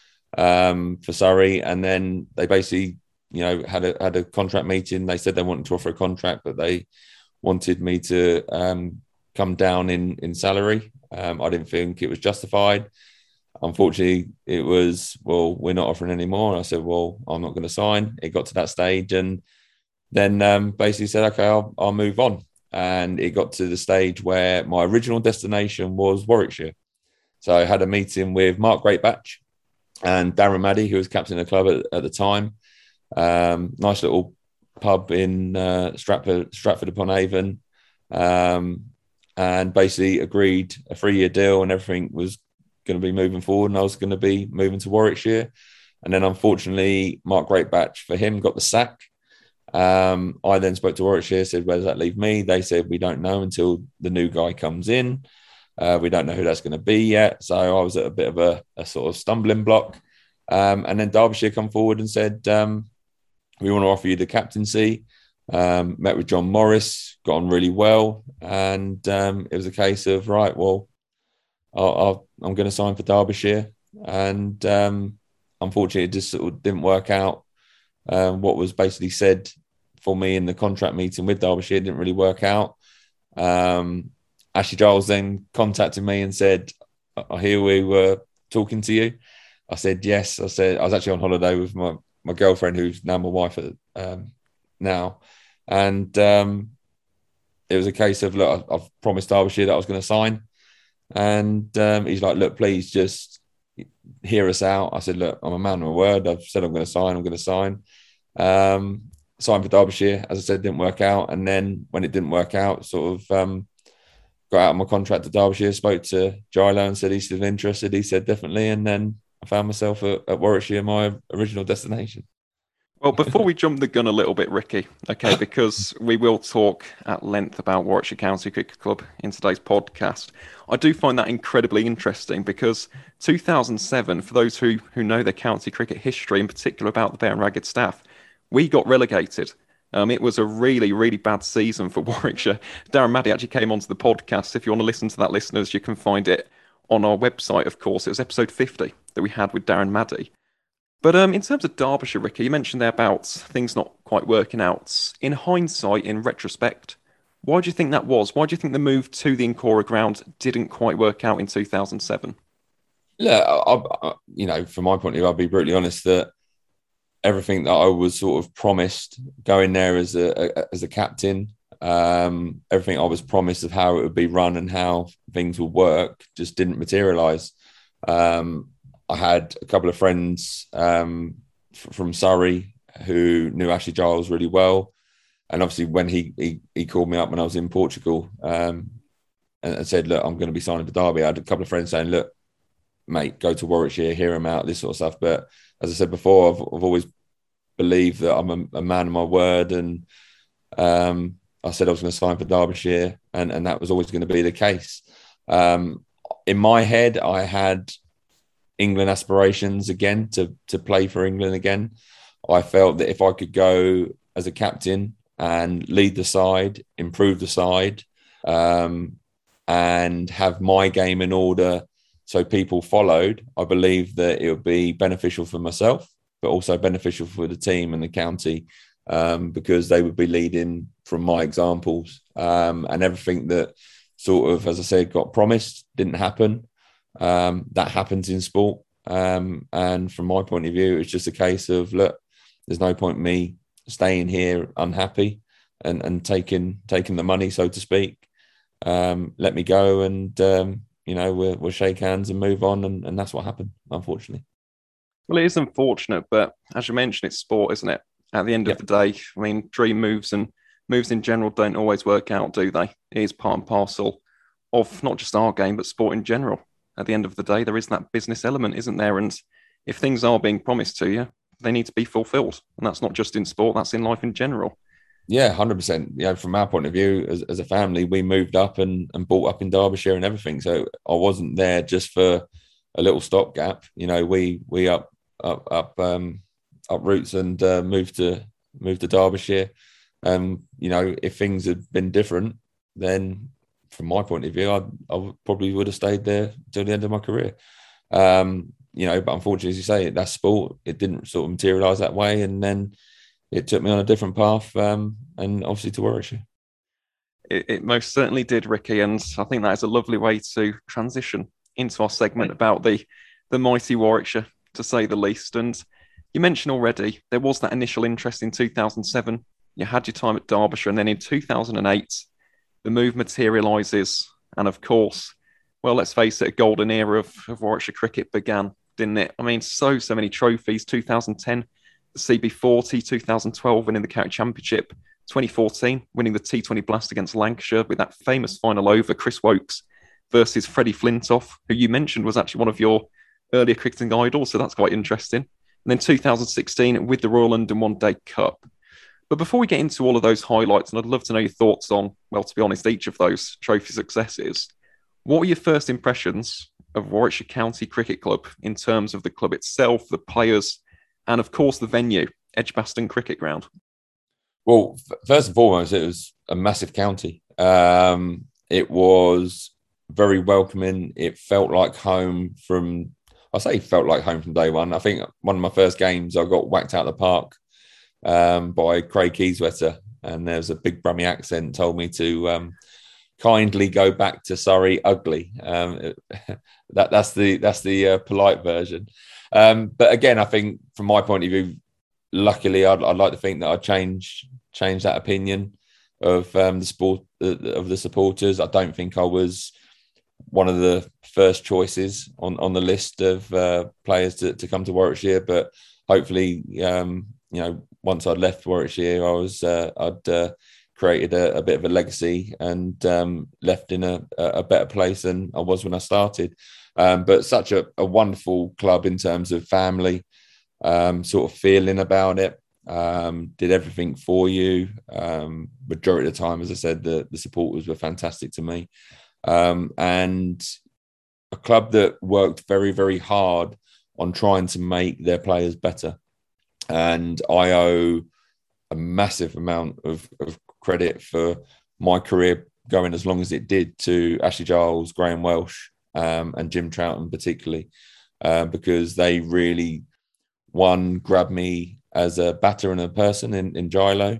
Um, for Surrey, and then they basically, you know, had a had a contract meeting. They said they wanted to offer a contract, but they wanted me to um, come down in in salary. Um, I didn't think it was justified. Unfortunately, it was, well, we're not offering anymore. And I said, well, I'm not going to sign. It got to that stage, and then um, basically said, okay, I'll, I'll move on. And it got to the stage where my original destination was Warwickshire. So I had a meeting with Mark Greatbatch and Darren Maddy, who was captain of the club at, at the time. Um, nice little pub in uh, Stratford, Stratford upon Avon, um, and basically agreed a three-year deal, and everything was going to be moving forward, and I was going to be moving to Warwickshire. And then, unfortunately, Mark Greatbatch, for him, got the sack. Um, I then spoke to Warwickshire, said, where does that leave me? They said, we don't know until the new guy comes in. Uh, we don't know who that's going to be yet. So I was at a bit of a, a sort of stumbling block. Um, and then Derbyshire come forward and said, um, we want to offer you the captaincy. Um, met with John Morris, got on really well. And um, it was a case of, right, well, I'll, I'll, I'm going to sign for Derbyshire. And um, unfortunately, it just sort of didn't work out. Um, what was basically said for me in the contract meeting with Derbyshire didn't really work out. Um, Ashley Giles then contacted me and said, I hear we were talking to you. I said, yes. I said, I was actually on holiday with my, my girlfriend, who's now my wife at, um, now. And um, it was a case of, look, I've promised Derbyshire that I was going to sign. And um, he's like, look, please just hear us out. I said, look, I'm a man of my word. I've said I'm going to sign. I'm going to sign. Um, signed for Derbyshire. As I said, didn't work out. And then when it didn't work out, sort of um, got out of my contract at Derbyshire, spoke to Gilo and said he's still interested. He said definitely. And then I found myself at, at Warwickshire, my original destination. Well, before we jump the gun a little bit, Ricky, okay, because we will talk at length about Warwickshire County Cricket Club in today's podcast, I do find that incredibly interesting because two thousand seven, for those who, who know their county cricket history, in particular about the Bear and Ragged staff, we got relegated. Um, it was a really, really bad season for Warwickshire. Darren Maddy actually came onto the podcast. If you want to listen to that, listeners, you can find it on our website, of course. It was episode fifty that we had with Darren Maddy. But um, in terms of Derbyshire, Ricky, you mentioned there about things not quite working out. In hindsight, in retrospect, Why do you think that was? Why do you think the move to the Incora ground didn't quite work out in two thousand seven? Yeah, I, I, you know, from my point of view, I'll be brutally honest that everything that I was sort of promised going there as a, a as a captain, um, everything I was promised of how it would be run and how things would work just didn't materialise. Um, I had a couple of friends um, f- from Surrey who knew Ashley Giles really well, and obviously when he he, he called me up when I was in Portugal um, and, and said, "Look, I'm going to be signing for Derby," I had a couple of friends saying, "Look, mate, go to Warwickshire, hear him out, this sort of stuff." But as I said before, I've, I've always believed that I'm a, a man of my word, and um, I said I was going to sign for Derbyshire, and, and that was always going to be the case. Um, in my head, I had England aspirations again to to play for England again. I felt that if I could go as a captain and lead the side, improve the side, um, and have my game in order so people followed, I believe that it would be beneficial for myself, but also beneficial for the team and the county, um, because they would be leading from my examples, um, and everything that sort of, as I said, got promised didn't happen. Um, that happens in sport. Um, and from my point of view, it's just a case of, look, there's no point me staying here unhappy and, and taking taking the money, so to speak. Um, let me go and, um, you know, we'll, we'll shake hands and move on. And, and that's what happened, unfortunately. Well, it is unfortunate, but as you mentioned, it's sport, isn't it? At the end Yep. of the day, I mean, dream moves and moves in general don't always work out, do they? It is part and parcel of not just our game, but sport in general. At the end of the day, there is that business element, isn't there? And if things are being promised to you, they need to be fulfilled. And that's not just in sport, that's in life in general. Yeah, one hundred percent. You know, from our point of view, as, as a family, we moved up and, and bought up in Derbyshire and everything. So I wasn't there just for a little stopgap. You know, we we up up up um, up roots and uh, moved to moved to Derbyshire. Um, you know, if things had been different, then from my point of view, I I probably would have stayed there till the end of my career. Um, you know, but unfortunately, as you say, that's sport. It didn't sort of materialise that way, and then it took me on a different path, um, and obviously to Warwickshire. It, it most certainly did, Ricky. And I think that is a lovely way to transition into our segment about the, the mighty Warwickshire, to say the least. And you mentioned already there was that initial interest in two thousand seven. You had your time at Derbyshire, and then in two thousand eight, the move materialises. And of course, well, let's face it, a golden era of, of Warwickshire cricket began, didn't it? I mean, so, so many trophies. two thousand ten, the C B forty, two thousand twelve, winning the County Championship, twenty fourteen, winning the T twenty Blast against Lancashire with that famous final over, Chris Wokes versus Freddie Flintoff, who you mentioned was actually one of your earlier cricketing idols. So that's quite interesting. And then two thousand sixteen with the Royal London One Day Cup. But before we get into all of those highlights, and I'd love to know your thoughts on, well, to be honest, each of those trophy successes, what were your first impressions of Warwickshire County Cricket Club in terms of the club itself, the players, and of course the venue, Edgbaston Cricket Ground? Well, f- first and foremost, it was a massive county. Um, it was very welcoming. It felt like home from, I say felt like home from day one. I think one of my first games, I got whacked out of the park um, by Craig Keyswetter, and there was a big Brummie accent told me to um, kindly go back to Surrey ugly. Um, it, that that's the that's the uh, polite version. Um, but again, I think from my point of view, luckily, I'd, I'd like to think that I changed change that opinion of um, the sport of the supporters. I don't think I was one of the first choices on, on the list of uh, players to, to come to Warwickshire, but hopefully, um, you know, once I'd left Warwickshire, I was uh, I'd uh, created a, a bit of a legacy and um, left in a, a better place than I was when I started. Um, but such a, a wonderful club in terms of family, um, sort of feeling about it. Um, did everything for you. Um, majority of the time, as I said, the, the supporters were fantastic to me. Um, and a club that worked very, very hard on trying to make their players better. And I owe a massive amount of, of credit for my career going as long as it did to Ashley Giles, Graham Welsh, um, and Jim Troughton particularly, uh, because they really, one, grabbed me as a batter and a person in, in Gilo,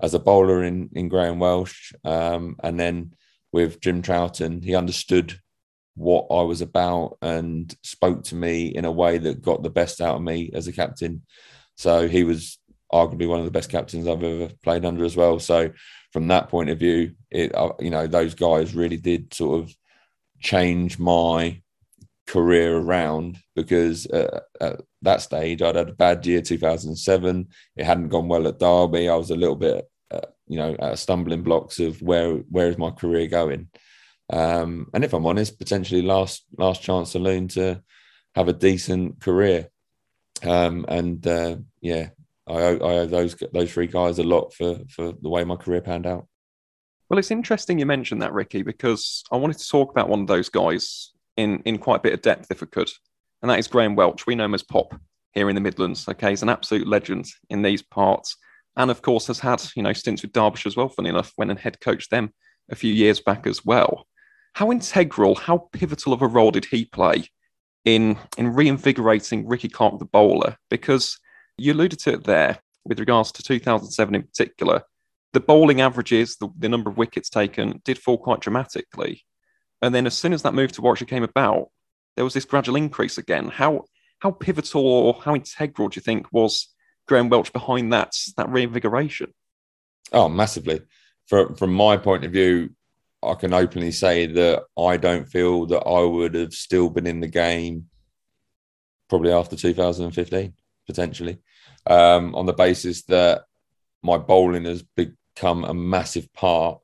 as a bowler in, in Graham Welsh. Um, and then with Jim Troughton, he understood what I was about and spoke to me in a way that got the best out of me as a captain. So he was arguably one of the best captains I've ever played under as well. So from that point of view, it, uh, you know, those guys really did sort of change my career around, because uh, at that stage I'd had a bad year, two thousand seven. It hadn't gone well at Derby. I was a little bit, uh, you know, at stumbling blocks of where where is my career going. Um, and if I'm honest, potentially last last chance saloon to have a decent career. Um, and uh, yeah, I owe, I owe those those three guys a lot for for the way my career panned out. Well, it's interesting you mentioned that, Ricky, because I wanted to talk about one of those guys in, in quite a bit of depth, if I could. And that is Graham Welch. We know him as Pop here in the Midlands. Okay, he's an absolute legend in these parts. And of course, has had, you know, stints with Derbyshire as well, funny enough, went and head coached them a few years back as well. How integral, how pivotal of a role did he play in, in reinvigorating Ricky Clark, the bowler? Because you alluded to it there with regards to two thousand seven in particular. The bowling averages, the, the number of wickets taken, did fall quite dramatically. And then as soon as that move to Warwickshire came about, there was this gradual increase again. How how pivotal or how integral do you think was Graham Welch behind that, that reinvigoration? Oh, massively. From, from my point of view, I can openly say that I don't feel that I would have still been in the game probably after two thousand fifteen, potentially, um, on the basis that my bowling has become a massive part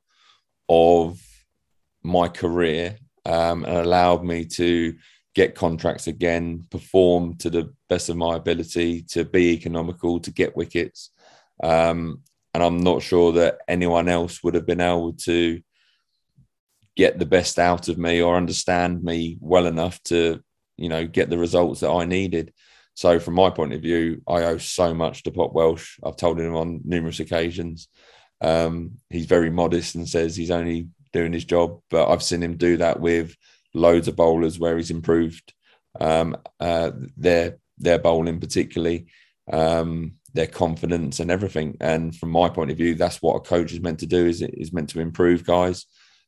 of my career, um, and allowed me to get contracts again, perform to the best of my ability, to be economical, to get wickets. Um, and I'm not sure that anyone else would have been able to get the best out of me or understand me well enough to, you know, get the results that I needed. So from my point of view, I owe so much to Pop Welsh. I've told him on numerous occasions. Um, he's very modest and says he's only doing his job, but I've seen him do that with loads of bowlers where he's improved um, uh, their their bowling, particularly um, their confidence and everything. And from my point of view, that's what a coach is meant to do. Is is meant to improve guys,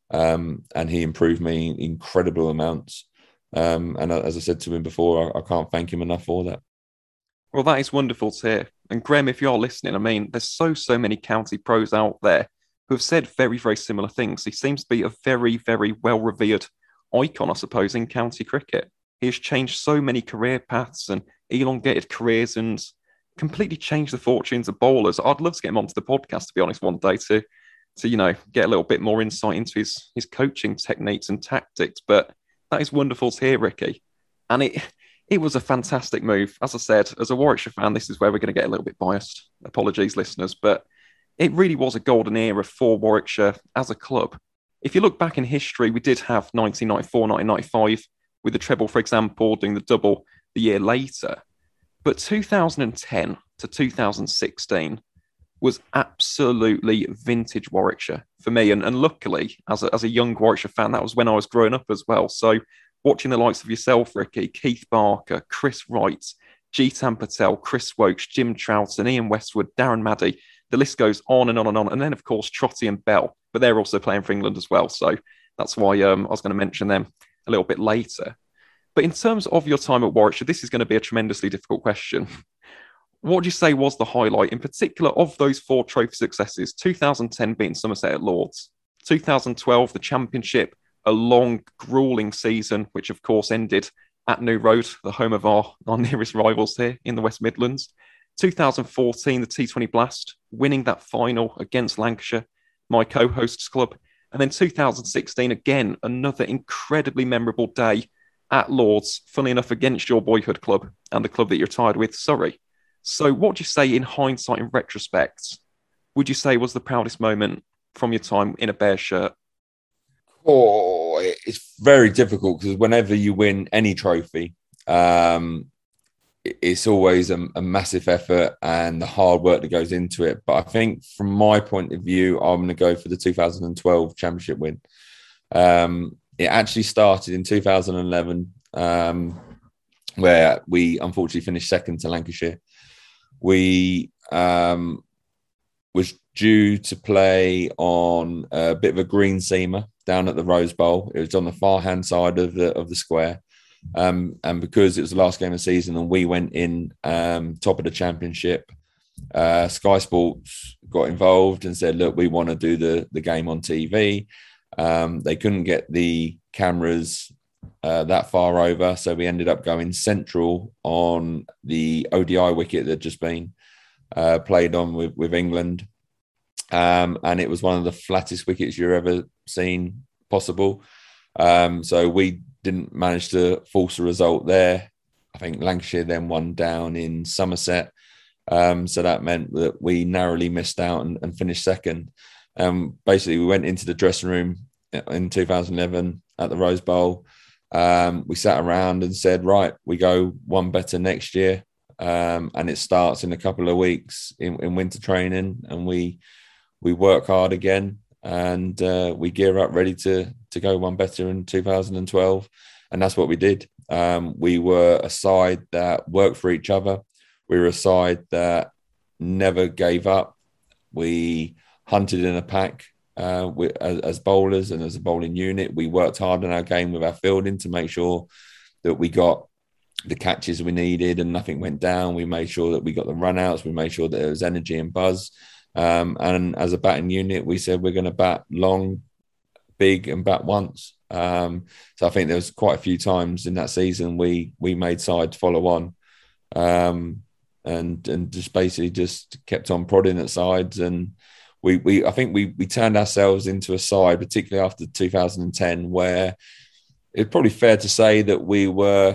um, and he improved me in incredible amounts. Um, and as I said to him before, I, I can't thank him enough for that. Well, that is wonderful to hear. And Graham, if you're listening, I mean, there's so, so many county pros out there who have said very, very similar things. He seems to be a very, very well-revered icon, I suppose, in county cricket. He has changed so many career paths and elongated careers and completely changed the fortunes of bowlers. I'd love to get him onto the podcast, to be honest, one day to, to you know, get a little bit more insight into his, his coaching techniques and tactics. But that is wonderful to hear, Ricky. And it it was a fantastic move. As I said, as a Warwickshire fan, this is where we're going to get a little bit biased. Apologies, listeners. But it really was a golden era for Warwickshire as a club. If you look back in history, we did have nineteen ninety-four, nineteen ninety-five with the treble, for example, doing the double the year later. But two thousand ten to two thousand sixteen was absolutely vintage Warwickshire for me. And, and luckily, as a, as a young Warwickshire fan, that was when I was growing up as well. So watching the likes of yourself, Ricky, Keith Barker, Chris Wright, Jitan Patel, Chris Wokes, Jim Troughton, Ian Westwood, Darren Maddy, the list goes on and on and on. And then, of course, Trotty and Bell, but they're also playing for England as well. So that's why um, I was going to mention them a little bit later. But in terms of your time at Warwickshire, this is going to be a tremendously difficult question. What would you say was the highlight, in particular, of those four trophy successes? two thousand ten beating Somerset at Lords, two thousand twelve, the Championship, a long, grueling season, which, of course, ended at New Road, the home of our, our nearest rivals here in the West Midlands. two thousand fourteen, the T twenty Blast, winning that final against Lancashire, my co-hosts club. And then two thousand sixteen, again, another incredibly memorable day at Lords, funnily enough, against your boyhood club and the club that you're tied with, Surrey. So what do you say in hindsight, in retrospect, would you say was the proudest moment from your time in a Bears shirt? Oh, it's very difficult because whenever you win any trophy, um, it's always a, a massive effort and the hard work that goes into it. But I think from my point of view, I'm going to go for the two thousand twelve championship win. Um, it actually started in two thousand eleven, um, where we unfortunately finished second to Lancashire. We um, was due to play on a bit of a green seamer down at the Rose Bowl. It was on the far hand side of the of the square. Um, and because it was the last game of the season and we went in um, top of the championship, uh, Sky Sports got involved and said, look, we want to do the, the game on T V. Um, they couldn't get the cameras uh, that far over, so we ended up going central on the O D I wicket that had just been uh, played on with, with England. Um, and it was one of the flattest wickets you've ever seen possible. Um, so we didn't manage to force a result there. I think Lancashire then won down in Somerset. Um, so that meant that we narrowly missed out and, and finished second. Um, basically, we went into the dressing room in two thousand eleven at the Rose Bowl. Um, we sat around and said, right, we go one better next year. Um, and it starts in a couple of weeks in, in winter training, and we we work hard again, and uh, we gear up ready to to go one better in two thousand twelve. And that's what we did. Um, we were a side that worked for each other. We were a side that never gave up. We hunted in a pack uh, we, as, as bowlers and as a bowling unit. We worked hard in our game with our fielding to make sure that we got the catches we needed and nothing went down. We made sure that we got the run-outs. We made sure that there was energy and buzz. Um, and as a batting unit, we said we're going to bat long, big, and bat once. Um, so I think there was quite a few times in that season we we made sides follow on, um, and and just basically just kept on prodding at sides. And we we I think we we turned ourselves into a side, particularly after two thousand ten, where it's probably fair to say that we were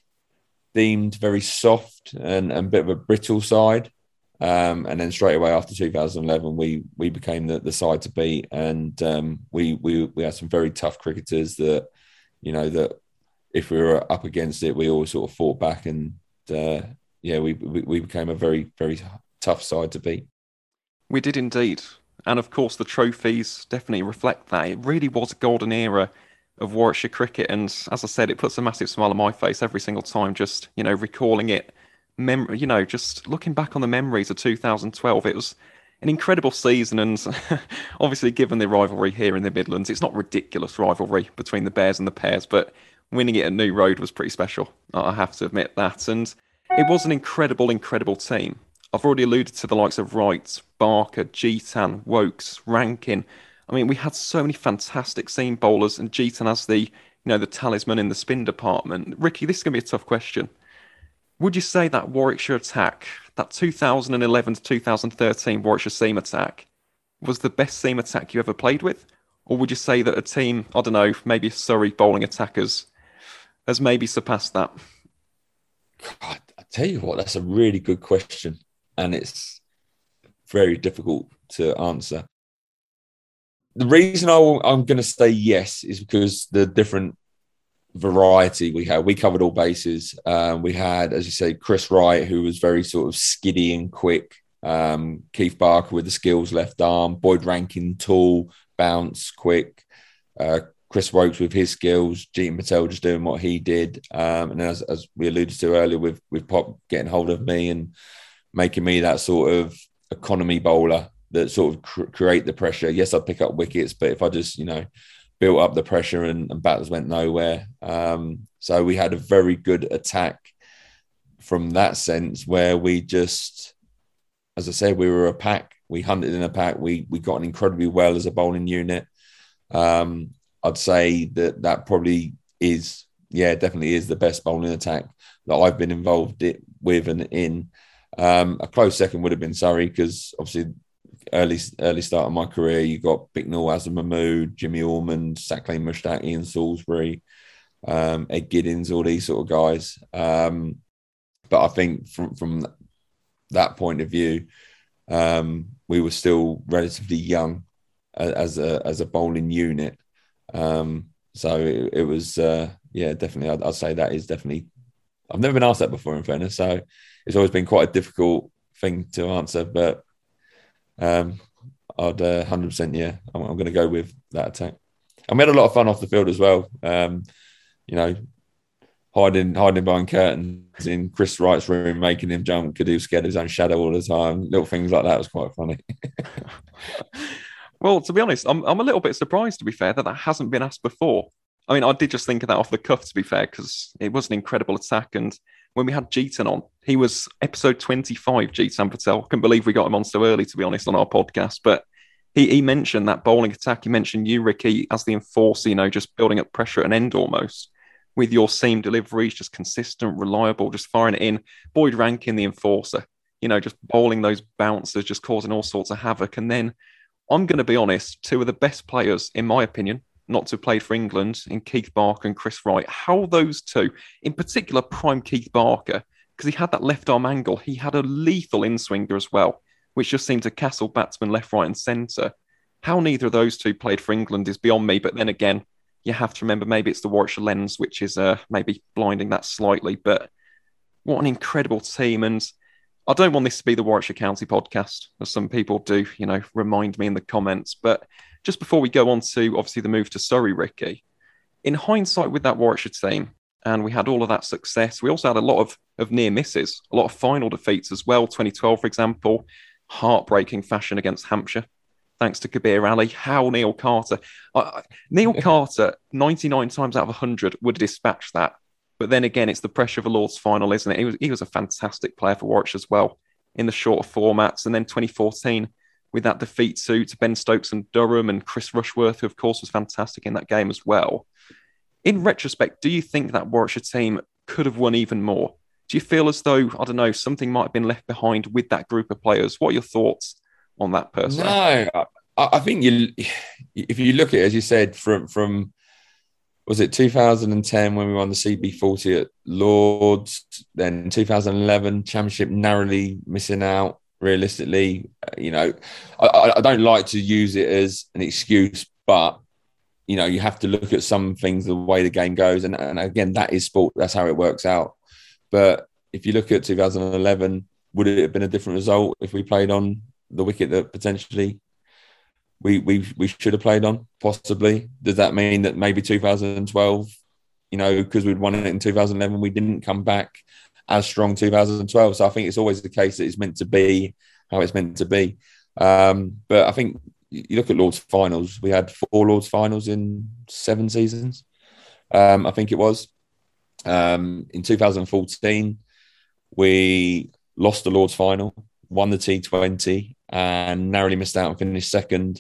deemed very soft and, and a bit of a brittle side. Um, and then straight away after two thousand eleven, we we became the, the side to beat, and um, we we we had some very tough cricketers that, you know, that if we were up against it, we all sort of fought back, and uh, yeah, we, we we became a very very tough side to beat. We did indeed, and of course the trophies definitely reflect that. It really was a golden era of Warwickshire cricket, and as I said, it puts a massive smile on my face every single time, just, you know, recalling it. Mem- you know, just looking back on the memories of two thousand twelve, it was an incredible season, and obviously given the rivalry here in the Midlands, it's not ridiculous rivalry between the Bears and the Pears, but winning it at New Road was pretty special. I have to admit that, and it was an incredible, incredible team. I've already alluded to the likes of Wright, Barker, Geetan, Wokes, Rankin. I mean, we had so many fantastic seam bowlers, and Geetan as the, you know, the talisman in the spin department. Ricky, this is going to be a tough question. Would you say that Warwickshire attack, that two thousand eleven to two thousand thirteen Warwickshire seam attack, was the best seam attack you ever played with? Or would you say that a team, I don't know, maybe Surrey bowling attackers, has maybe surpassed that? God, I tell you what, that's a really good question, and it's very difficult to answer. The reason I will, I'm going to say yes is because the different variety we had. We covered all bases. Um, we had, as you say, Chris Wright, who was very sort of skiddy and quick. Um, Keith Barker with the skills left arm. Boyd Rankin, tall, bounce, quick. Uh, Chris Wokes with his skills. Jeetan Patel just doing what he did. Um, and as, as we alluded to earlier, with with Pop getting hold of me and making me that sort of economy bowler that sort of cr- create the pressure. Yes, I'd pick up wickets, but if I just, you know, built up the pressure and, and batters went nowhere. Um, so we had a very good attack from that sense, where we just, as I said, we were a pack. We hunted in a pack. We we got on incredibly well as a bowling unit. Um, I'd say that that probably is, yeah, definitely is the best bowling attack that I've been involved it, with and in. Um, a close second would have been Surrey, because obviously early early start of my career, you got Bicknell, Azam Mahmood, Jimmy Ormond, Sacklane Mushtaq, Ian Salisbury, um, Ed Giddins, all these sort of guys. Um, but I think from from that point of view, um, we were still relatively young as a as a bowling unit. Um, so it, it was, uh, yeah, definitely. I'd, I'd say that is definitely. I've never been asked that before, in fairness, so it's always been quite a difficult thing to answer. But um, I'd uh, one hundred percent, yeah, I'm, I'm going to go with that attack. And we had a lot of fun off the field as well. Um, you know, hiding hiding behind curtains in Chris Wright's room, making him jump, because he was scared of his own shadow all the time. Little things like that was quite funny. Well, to be honest, I'm I'm a little bit surprised, to be fair, that that hasn't been asked before. I mean, I did just think of that off the cuff, to be fair, because it was an incredible attack. And when we had Jeetan on, he was episode twenty-five, Jeetan Patel. I couldn't believe we got him on so early, to be honest, on our podcast. But he, he mentioned that bowling attack. He mentioned you, Ricky, as the enforcer, you know, just building up pressure at an end almost with your seam deliveries, just consistent, reliable, just firing it in. Boyd Rankin, the enforcer, you know, just bowling those bouncers, just causing all sorts of havoc. And then I'm going to be honest, two of the best players, in my opinion, not to have played for England, in Keith Barker and Chris Wright. How those two, in particular, prime Keith Barker, because he had that left arm angle. He had a lethal in swinger as well, which just seemed to castle batsmen left, right, and centre. How neither of those two played for England is beyond me. But then again, you have to remember maybe it's the Warwickshire lens, which is uh, maybe blinding that slightly. But what an incredible team. And I don't want this to be the Warwickshire County podcast, as some people do, you know, remind me in the comments. But just before we go on to, obviously, the move to Surrey, Ricky, in hindsight with that Warwickshire team, and we had all of that success, we also had a lot of, of near misses, a lot of final defeats as well. twenty twelve, for example, heartbreaking fashion against Hampshire, thanks to Kabir Ali. How Neil Carter, uh, Neil Carter, ninety-nine times out of one hundred would have dispatched that. But then again, it's the pressure of a Lord's final, isn't it? He was, he was a fantastic player for Warwickshire as well in the shorter formats. And then twenty fourteen, with that defeat to, to Ben Stokes and Durham and Chris Rushworth, who of course was fantastic in that game as well. In retrospect, do you think that Warwickshire team could have won even more? Do you feel as though, I don't know, something might have been left behind with that group of players? What are your thoughts on that person? No, I, I think you, if you look at it, as you said, from from was it two thousand ten when we won the C B forty at Lords, then two thousand eleven Championship narrowly missing out. Realistically, you know, I, I don't like to use it as an excuse, but you know, you have to look at some things the way the game goes, and, and again, that is sport. That's how it works out. But if you look at two thousand eleven, would it have been a different result if we played on the wicket that potentially we we we should have played on? Possibly. Does that mean that maybe two thousand twelve, you know, because we'd won it in two thousand eleven, we didn't come back as strong two thousand twelve? So I think it's always the case that it's meant to be how it's meant to be. Um, but I think you look at Lord's finals, we had four Lord's finals in seven seasons. Um, I think it was. Um, in two thousand fourteen, we lost the Lord's final, won the T twenty, and narrowly missed out and finished second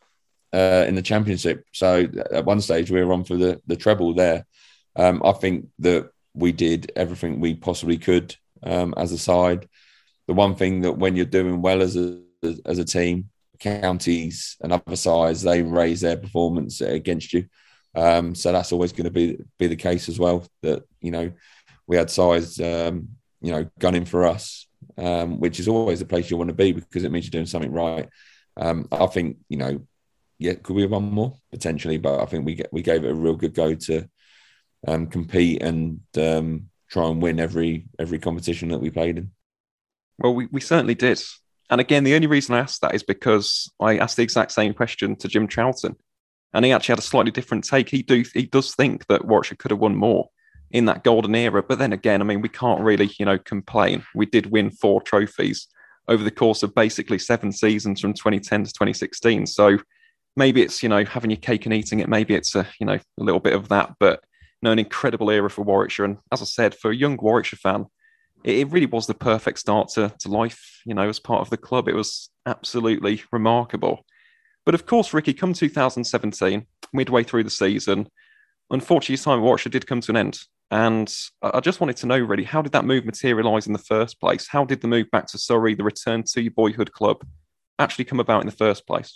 uh, in the championship. So at one stage, we were on for the, the treble there. Um, I think that we did everything we possibly could um, as a side. The one thing that when you're doing well as a as a team, counties and other sides, they raise their performance against you. Um, so that's always going to be be the case as well. That, you know, we had sides, um, you know, gunning for us, um, which is always the place you want to be because it means you're doing something right. Um, I think, you know, yeah, could we have won more potentially? But I think we get, we gave it a real good go to um, compete and um, try and win every every competition that we played in. Well, we, we certainly did. And again, the only reason I asked that is because I asked the exact same question to Jim Charlton, and he actually had a slightly different take. He do he does think that Warwickshire could have won more in that golden era. But then again, I mean, we can't really, you know, complain. We did win four trophies over the course of basically seven seasons from twenty ten to twenty sixteen. So maybe it's, you know, having your cake and eating it. Maybe it's a, you know, a little bit of that. But no, an incredible era for Warwickshire. And as I said, for a young Warwickshire fan, it really was the perfect start to, to life, you know, as part of the club. It was absolutely remarkable. But of course, Ricky, come two thousand seventeen, midway through the season, unfortunately, his time at Warwickshire did come to an end. And I just wanted to know, really, how did that move materialise in the first place? How did the move back to Surrey, the return to your boyhood club, actually come about in the first place?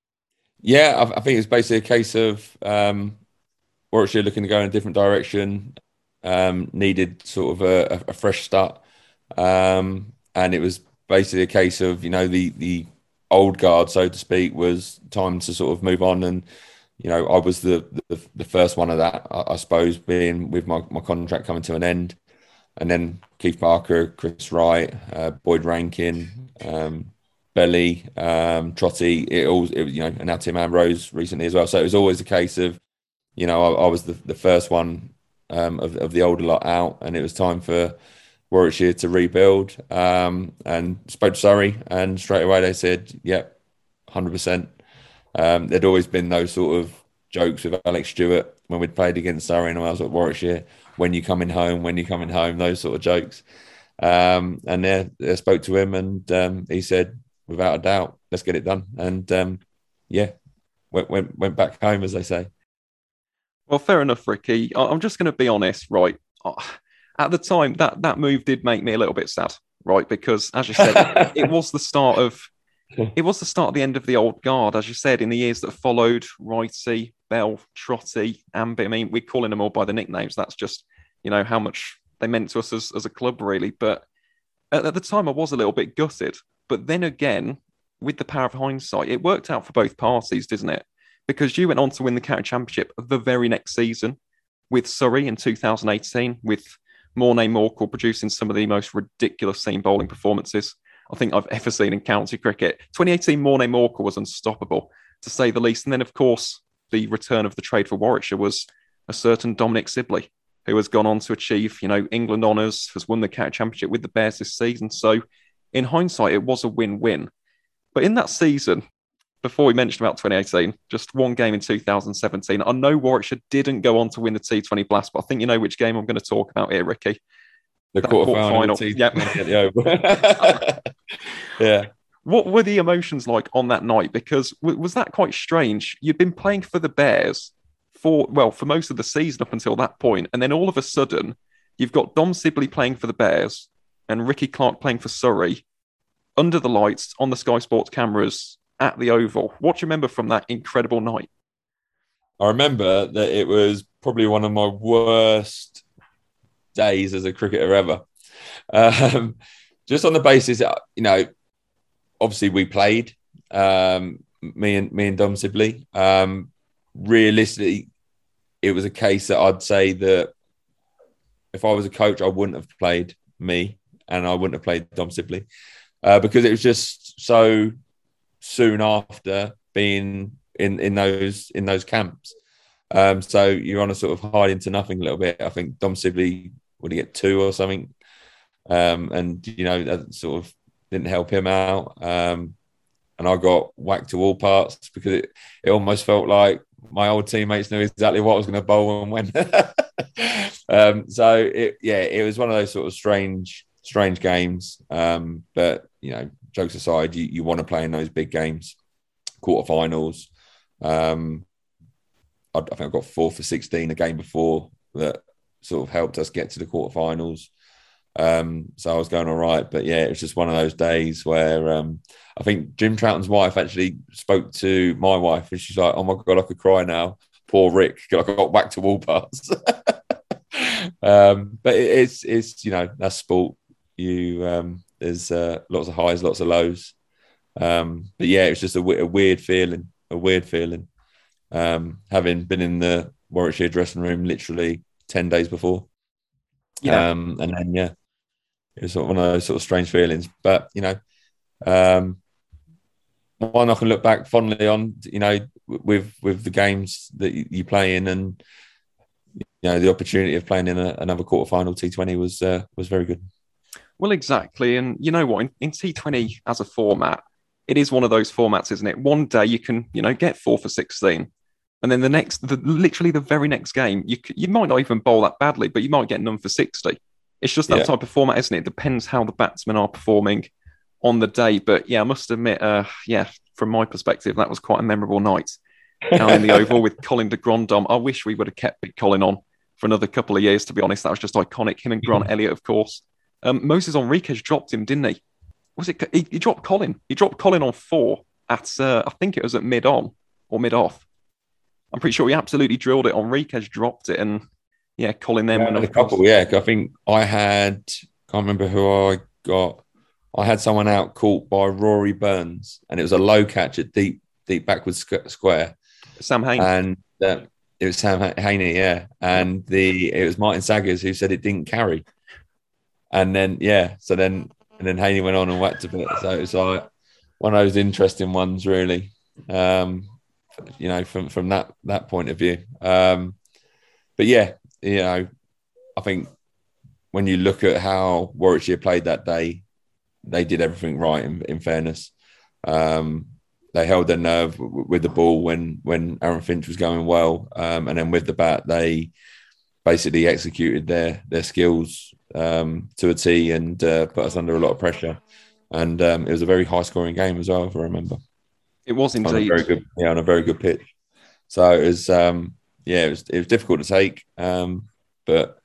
Yeah, I, I think it's basically a case of um, Warwickshire looking to go in a different direction, um, needed sort of a, a fresh start. Um, and it was basically a case of, you know, the the old guard, so to speak, was time to sort of move on. And, you know, I was the the, the first one of that, I, I suppose, being with my, my contract coming to an end. And then Keith Barker, Chris Wright, uh, Boyd Rankin, um, Belly, um, Trotty, it all, it, you know, and now Tim Ambrose recently as well. So it was always a case of, you know, I, I was the, the first one um, of, of the older lot out, and it was time for Warwickshire to rebuild. Um, and spoke to Surrey, and straight away they said, "Yep, one hundred percent. Um, there'd always been those sort of jokes with Alex Stewart when we'd played against Surrey and when I was at Warwickshire. When you coming home? When you coming home? Those sort of jokes. Um, and yeah, I spoke to him, and um, he said, without a doubt, let's get it done. And um, yeah, went, went went back home, as they say. Well, fair enough, Ricky. I- I'm just going to be honest, right? Uh, At the time, that that move did make me a little bit sad, right? Because as you said, it, it was the start of it was the start of the end of the old guard, as you said, in the years that followed. Wrighty, Bell, Trotty, Ambit. I mean, we're calling them all by the nicknames. That's just, you know, how much they meant to us as, as a club, really. But at, at the time, I was a little bit gutted. But then again, with the power of hindsight, it worked out for both parties, didn't it? Because you went on to win the county championship the very next season with Surrey in two thousand eighteen, with Mornay Morkel producing some of the most ridiculous seam bowling performances I think I've ever seen in county cricket. twenty eighteen Mornay Morkel was unstoppable, to say the least. And then, of course, the return of the trade for Warwickshire was a certain Dominic Sibley, who has gone on to achieve, you know, England honours, has won the county championship with the Bears this season. So, in hindsight, it was a win-win. But in that season, before we mentioned about twenty eighteen, just one game in two thousand seventeen. I know Warwickshire didn't go on to win the T twenty Blast, but I think you know which game I'm going to talk about here, Ricky. The quarterfinal. Quarter yep. Yeah. What were the emotions like on that night? Because w- was that quite strange? You'd been playing for the Bears for, well, for most of the season up until that point. And then all of a sudden, you've got Dom Sibley playing for the Bears and Ricky Clark playing for Surrey under the lights on the Sky Sports cameras at the Oval. What do you remember from that incredible night? I remember that it was probably one of my worst days as a cricketer ever. Um, just on the basis, you know, obviously we played, um, me and me and Dom Sibley. Um, realistically, it was a case that I'd say that if I was a coach, I wouldn't have played me and I wouldn't have played Dom Sibley uh, because it was just so soon after being in, in those in those camps. Um, so you're on a sort of hide into nothing a little bit. I think Dom Sibley would he get two or something, um, and you know that sort of didn't help him out. Um, and I got whacked to all parts because it, it almost felt like my old teammates knew exactly what I was going to bowl and when. um, so it, yeah, it was one of those sort of strange, strange games. Um, but you know, jokes aside, you, you want to play in those big games, quarterfinals. Um, I, I think I got four for sixteen a game before that sort of helped us get to the quarterfinals. Um, so I was going all right, but yeah, it was just one of those days where um, I think Jim Troughton's wife actually spoke to my wife, and she's like, "Oh my god, I could cry now. Poor Rick, I got back to all parts." um, but it, it's it's you know that's sport. You um, there's uh, lots of highs, lots of lows. Um, but yeah, it was just a, w- a weird feeling, a weird feeling. Um, having been in the Warwickshire dressing room literally ten days before, yeah, um, and then yeah. It was sort of one of those sort of strange feelings, but you know, um, one I can look back fondly on. You know, with with the games that you play in, and you know, the opportunity of playing in a, another quarterfinal T twenty was uh, was very good. Well, exactly, and you know what? In, in T twenty as a format, it is one of those formats, isn't it? One day you can, you know, get four for sixteen, and then the next, the, literally the very next game, you you might not even bowl that badly, but you might get none for sixty. It's just that yeah. type of format, isn't it? It depends how the batsmen are performing on the day. But yeah, I must admit, uh, yeah, from my perspective, that was quite a memorable night down in the Oval with Colin de Grandhomme. I wish we would have kept Big Colin on for another couple of years, to be honest. That was just iconic. Him and Grant Elliott, of course. Um, Moses Enriquez dropped him, didn't he? Was it? He, he dropped Colin. He dropped Colin on four at, uh, I think it was at mid-on or mid-off. I'm pretty sure he absolutely drilled it. Enriquez dropped it, and yeah, Colin then yeah, went a couple. Yeah, I think I had. Can't remember who I got. I had someone out caught by Rory Burns, and it was a low catch at deep, deep backwards square. Sam Hain. And uh, it was Sam Haney, yeah. And the it was Martin Saggers who said it didn't carry. And then yeah, so then and then Haney went on and whacked a bit. So it was like one of those interesting ones, really. Um, you know, from from that that point of view. Um, but yeah. You know, I think when you look at how Warwickshire played that day, they did everything right. In, in fairness, um, they held their nerve w- with the ball when when Aaron Finch was going well, um, and then with the bat they basically executed their their skills um, to a T and uh, put us under a lot of pressure. And um, it was a very high scoring game as well, if I remember. It was On a indeed. very good, yeah, on a very good pitch. So it was, um, yeah, it was it was difficult to take, um, but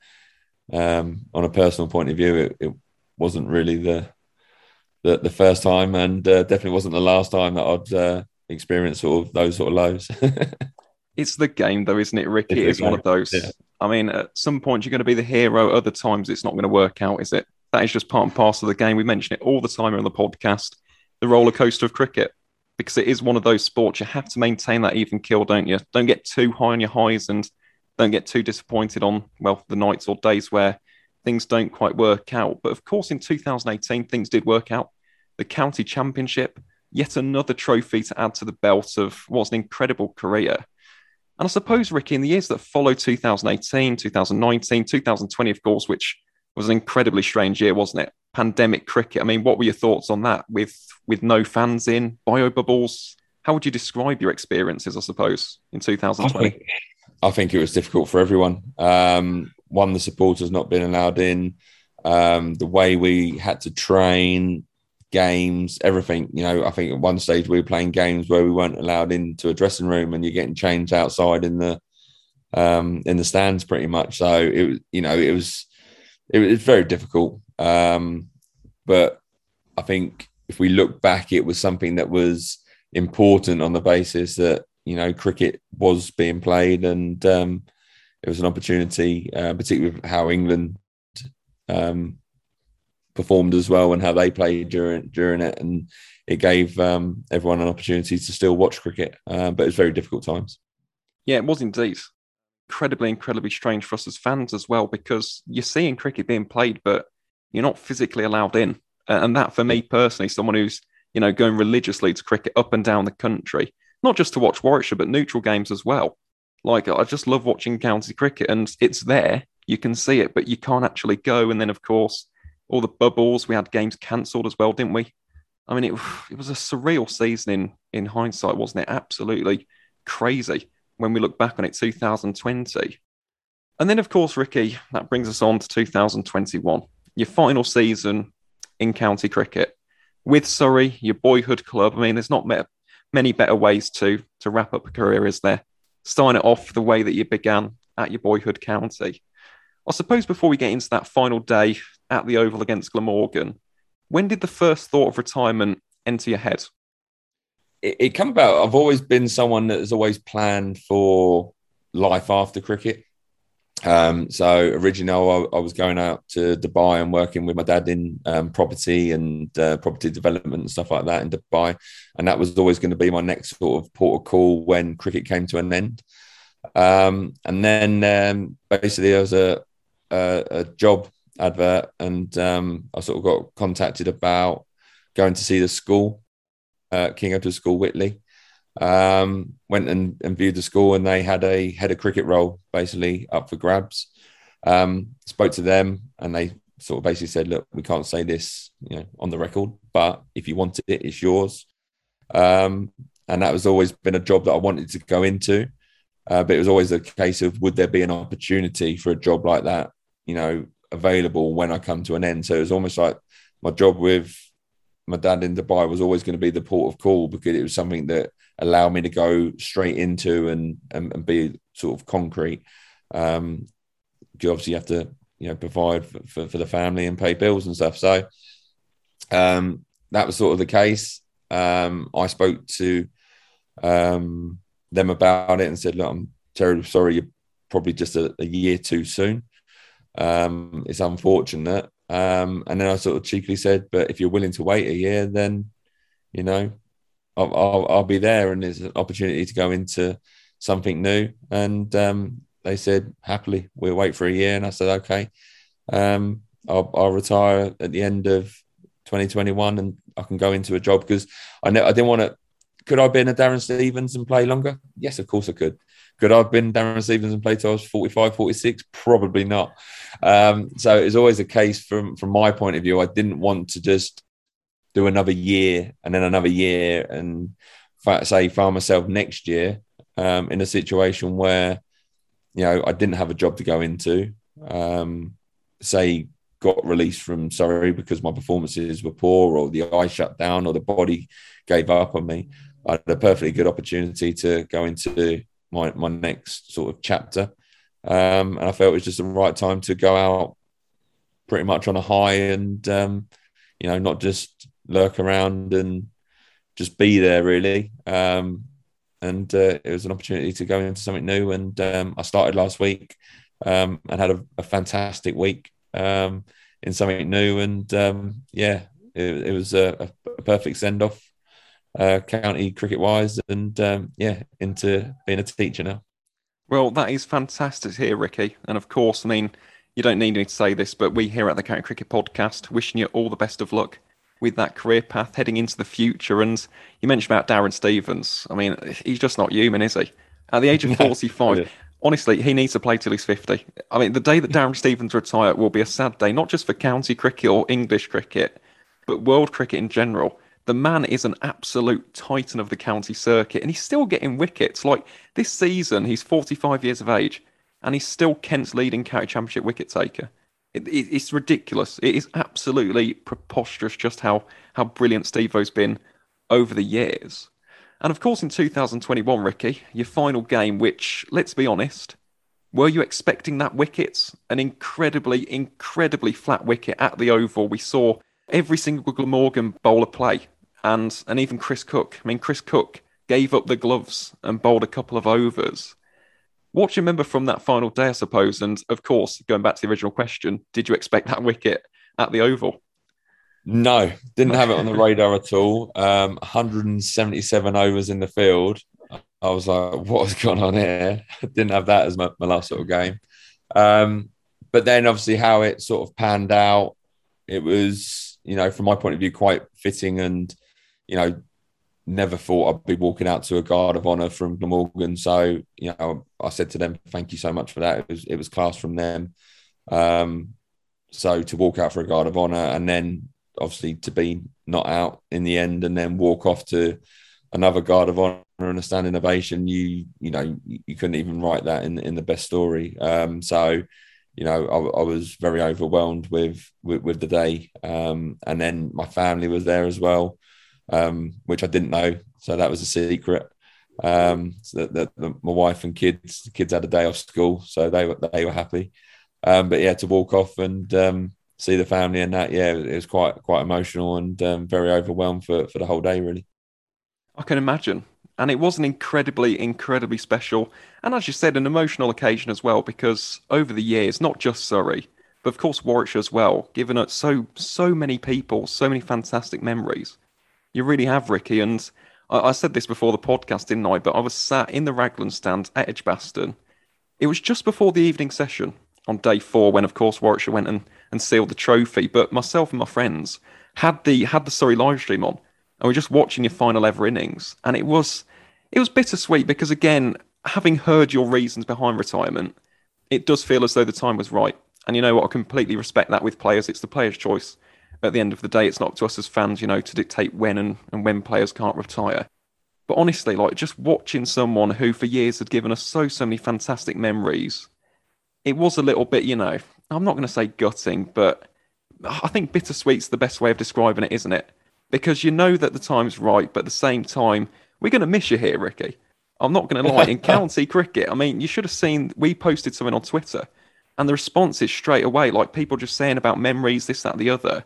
um, on a personal point of view, it, it wasn't really the the, the first time, and uh, definitely wasn't the last time that I'd uh, experienced sort of those sort of lows. It's the game, though, isn't it, Ricky? It's It the is one game, of those. yeah. I mean, at some point you're going to be the hero. Other times it's not going to work out, is it? That is just part and parcel of the game. We mention it all the time on the podcast. The roller coaster of cricket, because it is one of those sports you have to maintain that even keel, don't you? Don't get too high on your highs and don't get too disappointed on, well, the nights or days where things don't quite work out. But of course, in two thousand eighteen, things did work out. The county championship, yet another trophy to add to the belt of what's an incredible career. And I suppose, Ricky, in the years that followed two thousand eighteen, two thousand nineteen, two thousand twenty, of course, which was an incredibly strange year, wasn't it? Pandemic cricket. I mean, what were your thoughts on that with, with no fans in, bio bubbles? How would you describe your experiences, I suppose, in two thousand twenty? I think, I think it was difficult for everyone. Um, one, the supporters not being allowed in, um, the way we had to train, games, everything. You know, I think at one stage we were playing games where we weren't allowed into a dressing room, and you're getting changed outside in the um, in the stands, pretty much. So it was, you know, it was it was very difficult. Um, but I think if we look back, it was something that was important on the basis that, you know, cricket was being played, and um, it was an opportunity, uh, particularly with how England um, performed as well and how they played during during it, and it gave um, everyone an opportunity to still watch cricket. Uh, but it was very difficult times. Yeah, it was indeed. Incredibly, incredibly strange for us as fans as well, because you're seeing cricket being played, but you're not physically allowed in. And that, for me personally, someone who's, you know, going religiously to cricket up and down the country, not just to watch Warwickshire, but neutral games as well. Like, I just love watching county cricket, and it's there. You can see it, but you can't actually go. And then, of course, all the bubbles, we had games cancelled as well, didn't we? I mean, it, it was a surreal season in, in hindsight, wasn't it? Absolutely crazy when we look back on it, two thousand twenty. And then, of course, Ricky, that brings us on to two thousand twenty-one, your final season in county cricket with Surrey, your boyhood club. I mean, there's not many better ways to, to wrap up a career, is there? Starting it off the way that you began at your boyhood county. I suppose before we get into that final day at the Oval against Glamorgan, when did the first thought of retirement enter your head? It, it came about. I've always been someone that has always planned for life after cricket. Um, so originally I, I was going out to Dubai and working with my dad in um, property and uh, property development and stuff like that in Dubai. And that was always going to be my next sort of port of call when cricket came to an end. Um, and then um, basically there was a, a, a job advert, and um, I sort of got contacted about going to see the school, uh, King Edward School, Whitley. Um, went and, and viewed the school, and they had a head of cricket role basically up for grabs. Um, spoke to them, and they sort of basically said, look, we can't say this, you know, on the record, but if you want it, it's yours. Um, and that was always been a job that I wanted to go into. Uh, but it was always a case of, would there be an opportunity for a job like that, you know, available when I come to an end? So it was almost like my job with my dad in Dubai was always going to be the port of call, because it was something that allowed me to go straight into and and, and be sort of concrete. Um, you obviously have to, you know, provide for, for, for the family and pay bills and stuff. So um, that was sort of the case. Um, I spoke to um, them about it and said, look, I'm terribly sorry, you're probably just a, a year too soon. Um, it's unfortunate. Um, and then I sort of cheekily said, but if you're willing to wait a year, then, you know, I'll, I'll, I'll be there, and there's an opportunity to go into something new. And um, they said, happily, we'll wait for a year. And I said, okay, um, I'll, I'll retire at the end of twenty twenty-one, and I can go into a job, because I know I didn't want to. Could I have been a Darren Stevens and play longer? Yes, of course I could. Could I have been Darren Stevens and played till I was forty-five, forty-six? Probably not. Um, so it was always a case from, from my point of view. I didn't want to just do another year and then another year and say, found myself next year um, in a situation where, you know, I didn't have a job to go into, um, say, got released from Surrey because my performances were poor, or the eye shut down, or the body gave up on me, I had a perfectly good opportunity to go into my, my next sort of chapter. Um, and I felt it was just the right time to go out pretty much on a high and, um, you know, not just lurk around and just be there, really. Um, and uh, it was an opportunity to go into something new. And um, I started last week um, and had a, a fantastic week um, in something new. And um, yeah, it, it was a, a perfect send off, uh, county cricket wise, and um, yeah, into being a teacher now. Well, that is fantastic to hear, Ricky. And of course, I mean, you don't need me to say this, but we here at the County Cricket Podcast wishing you all the best of luck with that career path heading into the future. And you mentioned about Darren Stevens. I mean, he's just not human, is he? At the age of forty-five, honestly, he needs to play till he's fifty. I mean, the day that Darren Stevens retires will be a sad day, not just for county cricket or English cricket, but world cricket in general. The man is an absolute titan of the county circuit, and he's still getting wickets. Like this season, he's forty-five years of age, and he's still Kent's leading county championship wicket taker. It, it, it's ridiculous. It is absolutely preposterous just how how brilliant Steve-O's been over the years. And of course, in two thousand twenty-one, Ricky, your final game, which, let's be honest, were you expecting that wicket? An incredibly, incredibly flat wicket at the Oval. We saw every single Glamorgan bowler play, and and even Chris Cook. I mean, Chris Cook gave up the gloves and bowled a couple of overs. What do you remember from that final day, I suppose? And of course, going back to the original question, did you expect that wicket at the Oval? No, didn't have it on the radar at all. Um, one hundred seventy-seven overs in the field. I was like, what's going on here? Didn't have that as my, my last sort of game. Um, but then obviously how it sort of panned out, it was, you know, from my point of view, quite fitting, and, you know, never thought I'd be walking out to a guard of honour from Glamorgan. So, you know, I said to them, thank you so much for that. It was, it was class from them. Um, so to walk out for a guard of honour, and then obviously to be not out in the end, and then walk off to another guard of honour and a standing ovation, you you know, you couldn't even write that in, in the best story. Um, so, you know, I, I was very overwhelmed with, with, with the day. Um, and then my family was there as well, um, which I didn't know. So that was a secret. Um, so that, that, that my wife and kids, the kids had a day off school, so they were, they were happy. Um, but yeah, to walk off and um, see the family and that, yeah, it was quite quite emotional, and um, very overwhelmed for, for the whole day, really. I can imagine. And it was an incredibly, incredibly special, and as you said, an emotional occasion as well, because over the years, not just Surrey, but of course Warwickshire as well, given us so, so many people, so many fantastic memories. You really have, Ricky. And I, I said this before the podcast, didn't I? But I was sat in the Raglan stand at Edgbaston. It was just before the evening session on day four, when of course Warwickshire went and, and sealed the trophy. But myself and my friends had the had the Surrey live stream on, and we were just watching your final ever innings. And it was it was bittersweet, because again, having heard your reasons behind retirement, it does feel as though the time was right. And you know what? I completely respect that with players. It's the player's choice. At the end of the day, it's not to us as fans, you know, to dictate when and, and when players can't retire. But honestly, like, just watching someone who for years had given us so, so many fantastic memories, it was a little bit, you know, I'm not going to say gutting, but I think bittersweet's the best way of describing it, isn't it? Because you know that the time's right, but at the same time, we're going to miss you here, Ricky. I'm not going to lie. In county cricket, I mean, you should have seen, we posted something on Twitter, and the response is straight away, like people just saying about memories, this, that, the other.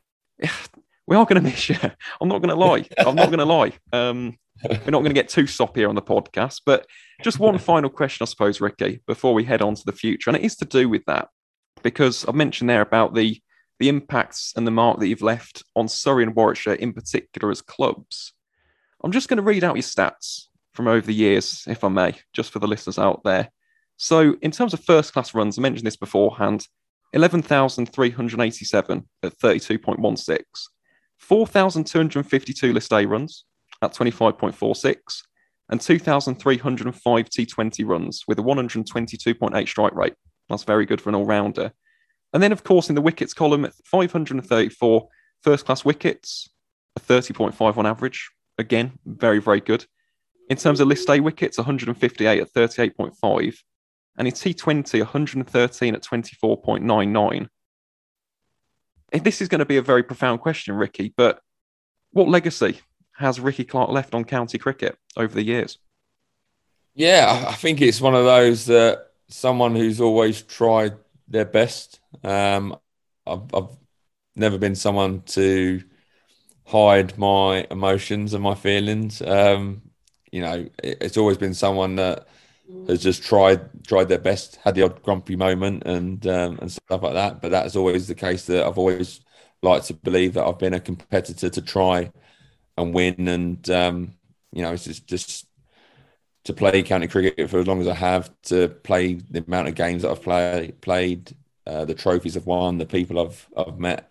We are going to miss you. I'm not going to lie. I'm not going to lie. Um, we're not going to get too soppy here on the podcast, but just one final question, I suppose, Ricky, before we head on to the future. And it is to do with that, because I've mentioned there about the, the impacts and the mark that you've left on Surrey and Warwickshire in particular as clubs. I'm just going to read out your stats from over the years, if I may, just for the listeners out there. So in terms of first class runs, I mentioned this beforehand, eleven thousand three hundred eighty-seven at thirty-two point one six, four thousand two hundred fifty-two List A runs at twenty-five point four six, and two thousand three hundred five T twenty runs with a one hundred twenty-two point eight strike rate. That's very good for an all-rounder. And then, of course, in the wickets column, five hundred thirty-four first-class wickets, a thirty point five on average, again, very, very good. In terms of list A wickets, one hundred fifty-eight at thirty-eight point five. And in T twenty, one hundred thirteen at twenty-four point nine nine. This is going to be a very profound question, Ricky, but what legacy has Ricky Clark left on county cricket over the years? Yeah, I think it's one of those that someone who's always tried their best. Um, I've, I've never been someone to hide my emotions and my feelings. Um, you know, it, it's always been someone that has just tried tried their best, had the odd grumpy moment and um, and stuff like that. But that's always the case. That I've always liked to believe that I've been a competitor to try and win. And um, you know, it's just, just to play county cricket for as long as I have, to play the amount of games that I've play, played, uh, the trophies I've won, the people I've I've met,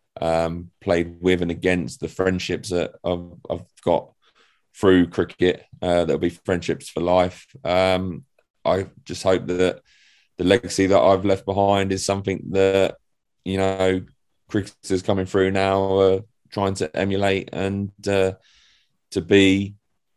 um, played with and against, the friendships that I've, I've got through cricket. Uh, there'll be friendships for life. Um, I just hope that the legacy that I've left behind is something that, you know, cricketers coming through now are trying to emulate, and uh, to be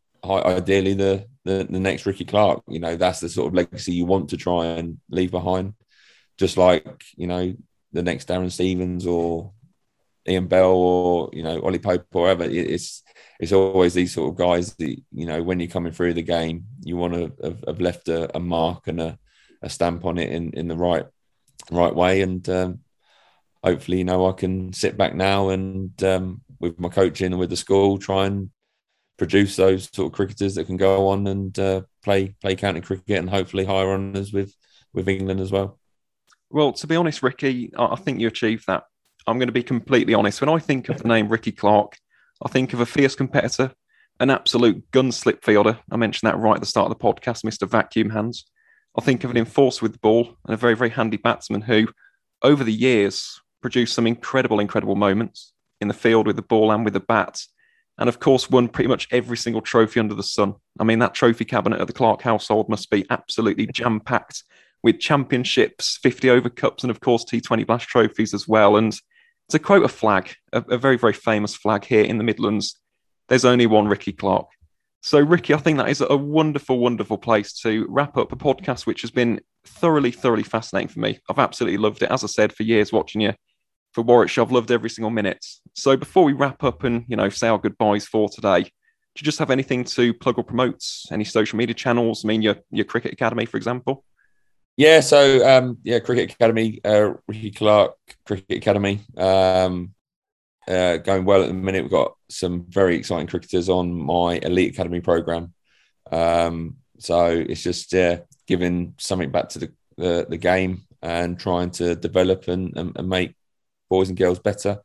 ideally the, the the next Ricky Clark. You know, that's the sort of legacy you want to try and leave behind. Just like, you know, the next Darren Stevens or Ian Bell or, you know, Ollie Pope or whatever. It's it's always these sort of guys that, you know, when you're coming through the game, you want to have, have left a, a mark and a, a stamp on it in, in the right right way. And um, hopefully, you know, I can sit back now and um, with my coaching and with the school, try and produce those sort of cricketers that can go on and uh, play play county cricket and hopefully higher honours with with England as well. Well, to be honest, Ricky, I think you achieved that. I'm going to be completely honest. When I think of the name Ricky Clark, I think of a fierce competitor, an absolute gun-slip fielder. I mentioned that right at the start of the podcast, Mister Vacuum Hands. I think of an enforcer with the ball and a very, very handy batsman who, over the years, produced some incredible, incredible moments in the field with the ball and with the bat. And of course, won pretty much every single trophy under the sun. I mean, that trophy cabinet at the Clark household must be absolutely jam-packed with championships, fifty over cups, and of course, T twenty Blast trophies as well. And to quote a flag, a, a very, very famous flag here in the Midlands, there's only one Ricky Clark. So, Ricky, I think that is a wonderful, wonderful place to wrap up a podcast which has been thoroughly, thoroughly fascinating for me. I've absolutely loved it. As I said, for years watching you for Warwickshire, I've loved every single minute. So before we wrap up and, you know, say our goodbyes for today, do you just have anything to plug or promote? Any social media channels? I mean, your your Cricket Academy, for example? Yeah, so, um, yeah, Cricket Academy, uh, Ricky Clark Cricket Academy, um, uh, going well at the minute. We've got some very exciting cricketers on my Elite Academy programme. Um, so it's just uh, giving something back to the, the, the game and trying to develop and, and, and make boys and girls better.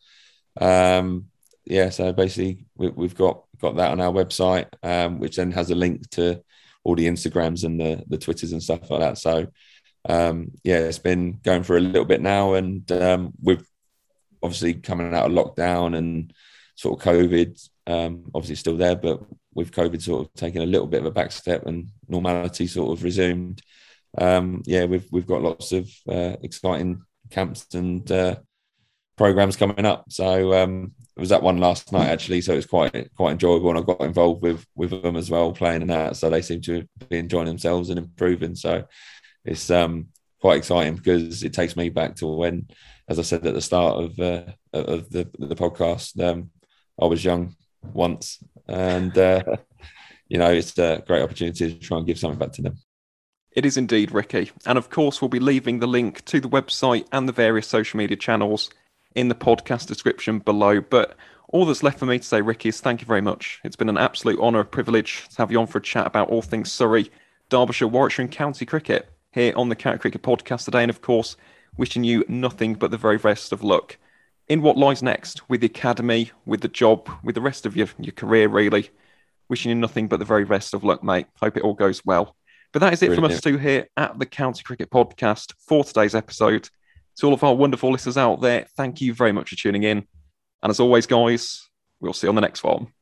Um, yeah, so basically we, we've got got that on our website, um, which then has a link to all the Instagrams and the the Twitters and stuff like that. So um, yeah, it's been going for a little bit now, and um, with obviously coming out of lockdown and sort of COVID, um, obviously still there, but with COVID sort of taking a little bit of a back step and normality sort of resumed. Um, yeah, we've we've got lots of uh, exciting camps and uh, programs coming up. So um, it was that one last night actually, so it was quite quite enjoyable, and I got involved with with them as well, playing in that. So they seem to be enjoying themselves and improving. So it's um, quite exciting because it takes me back to when, as I said at the start of uh, of the the podcast, um, I was young once, and uh, you know, it's a great opportunity to try and give something back to them. It is indeed, Ricky. And of course, we'll be leaving the link to the website and the various social media channels in the podcast description below. But all that's left for me to say, Ricky, is thank you very much. It's been an absolute honour, a privilege to have you on for a chat about all things Surrey, Derbyshire, Warwickshire and county cricket here on the County Cricket Podcast today. And of course, wishing you nothing but the very best of luck in what lies next with the academy, with the job, with the rest of your, your career, really. Wishing you nothing but the very best of luck, mate. Hope it all goes well. But that is it Brilliant. From us two here at the County Cricket Podcast for today's episode. To all of our wonderful listeners out there, thank you very much for tuning in. And as always, guys, we'll see you on the next one.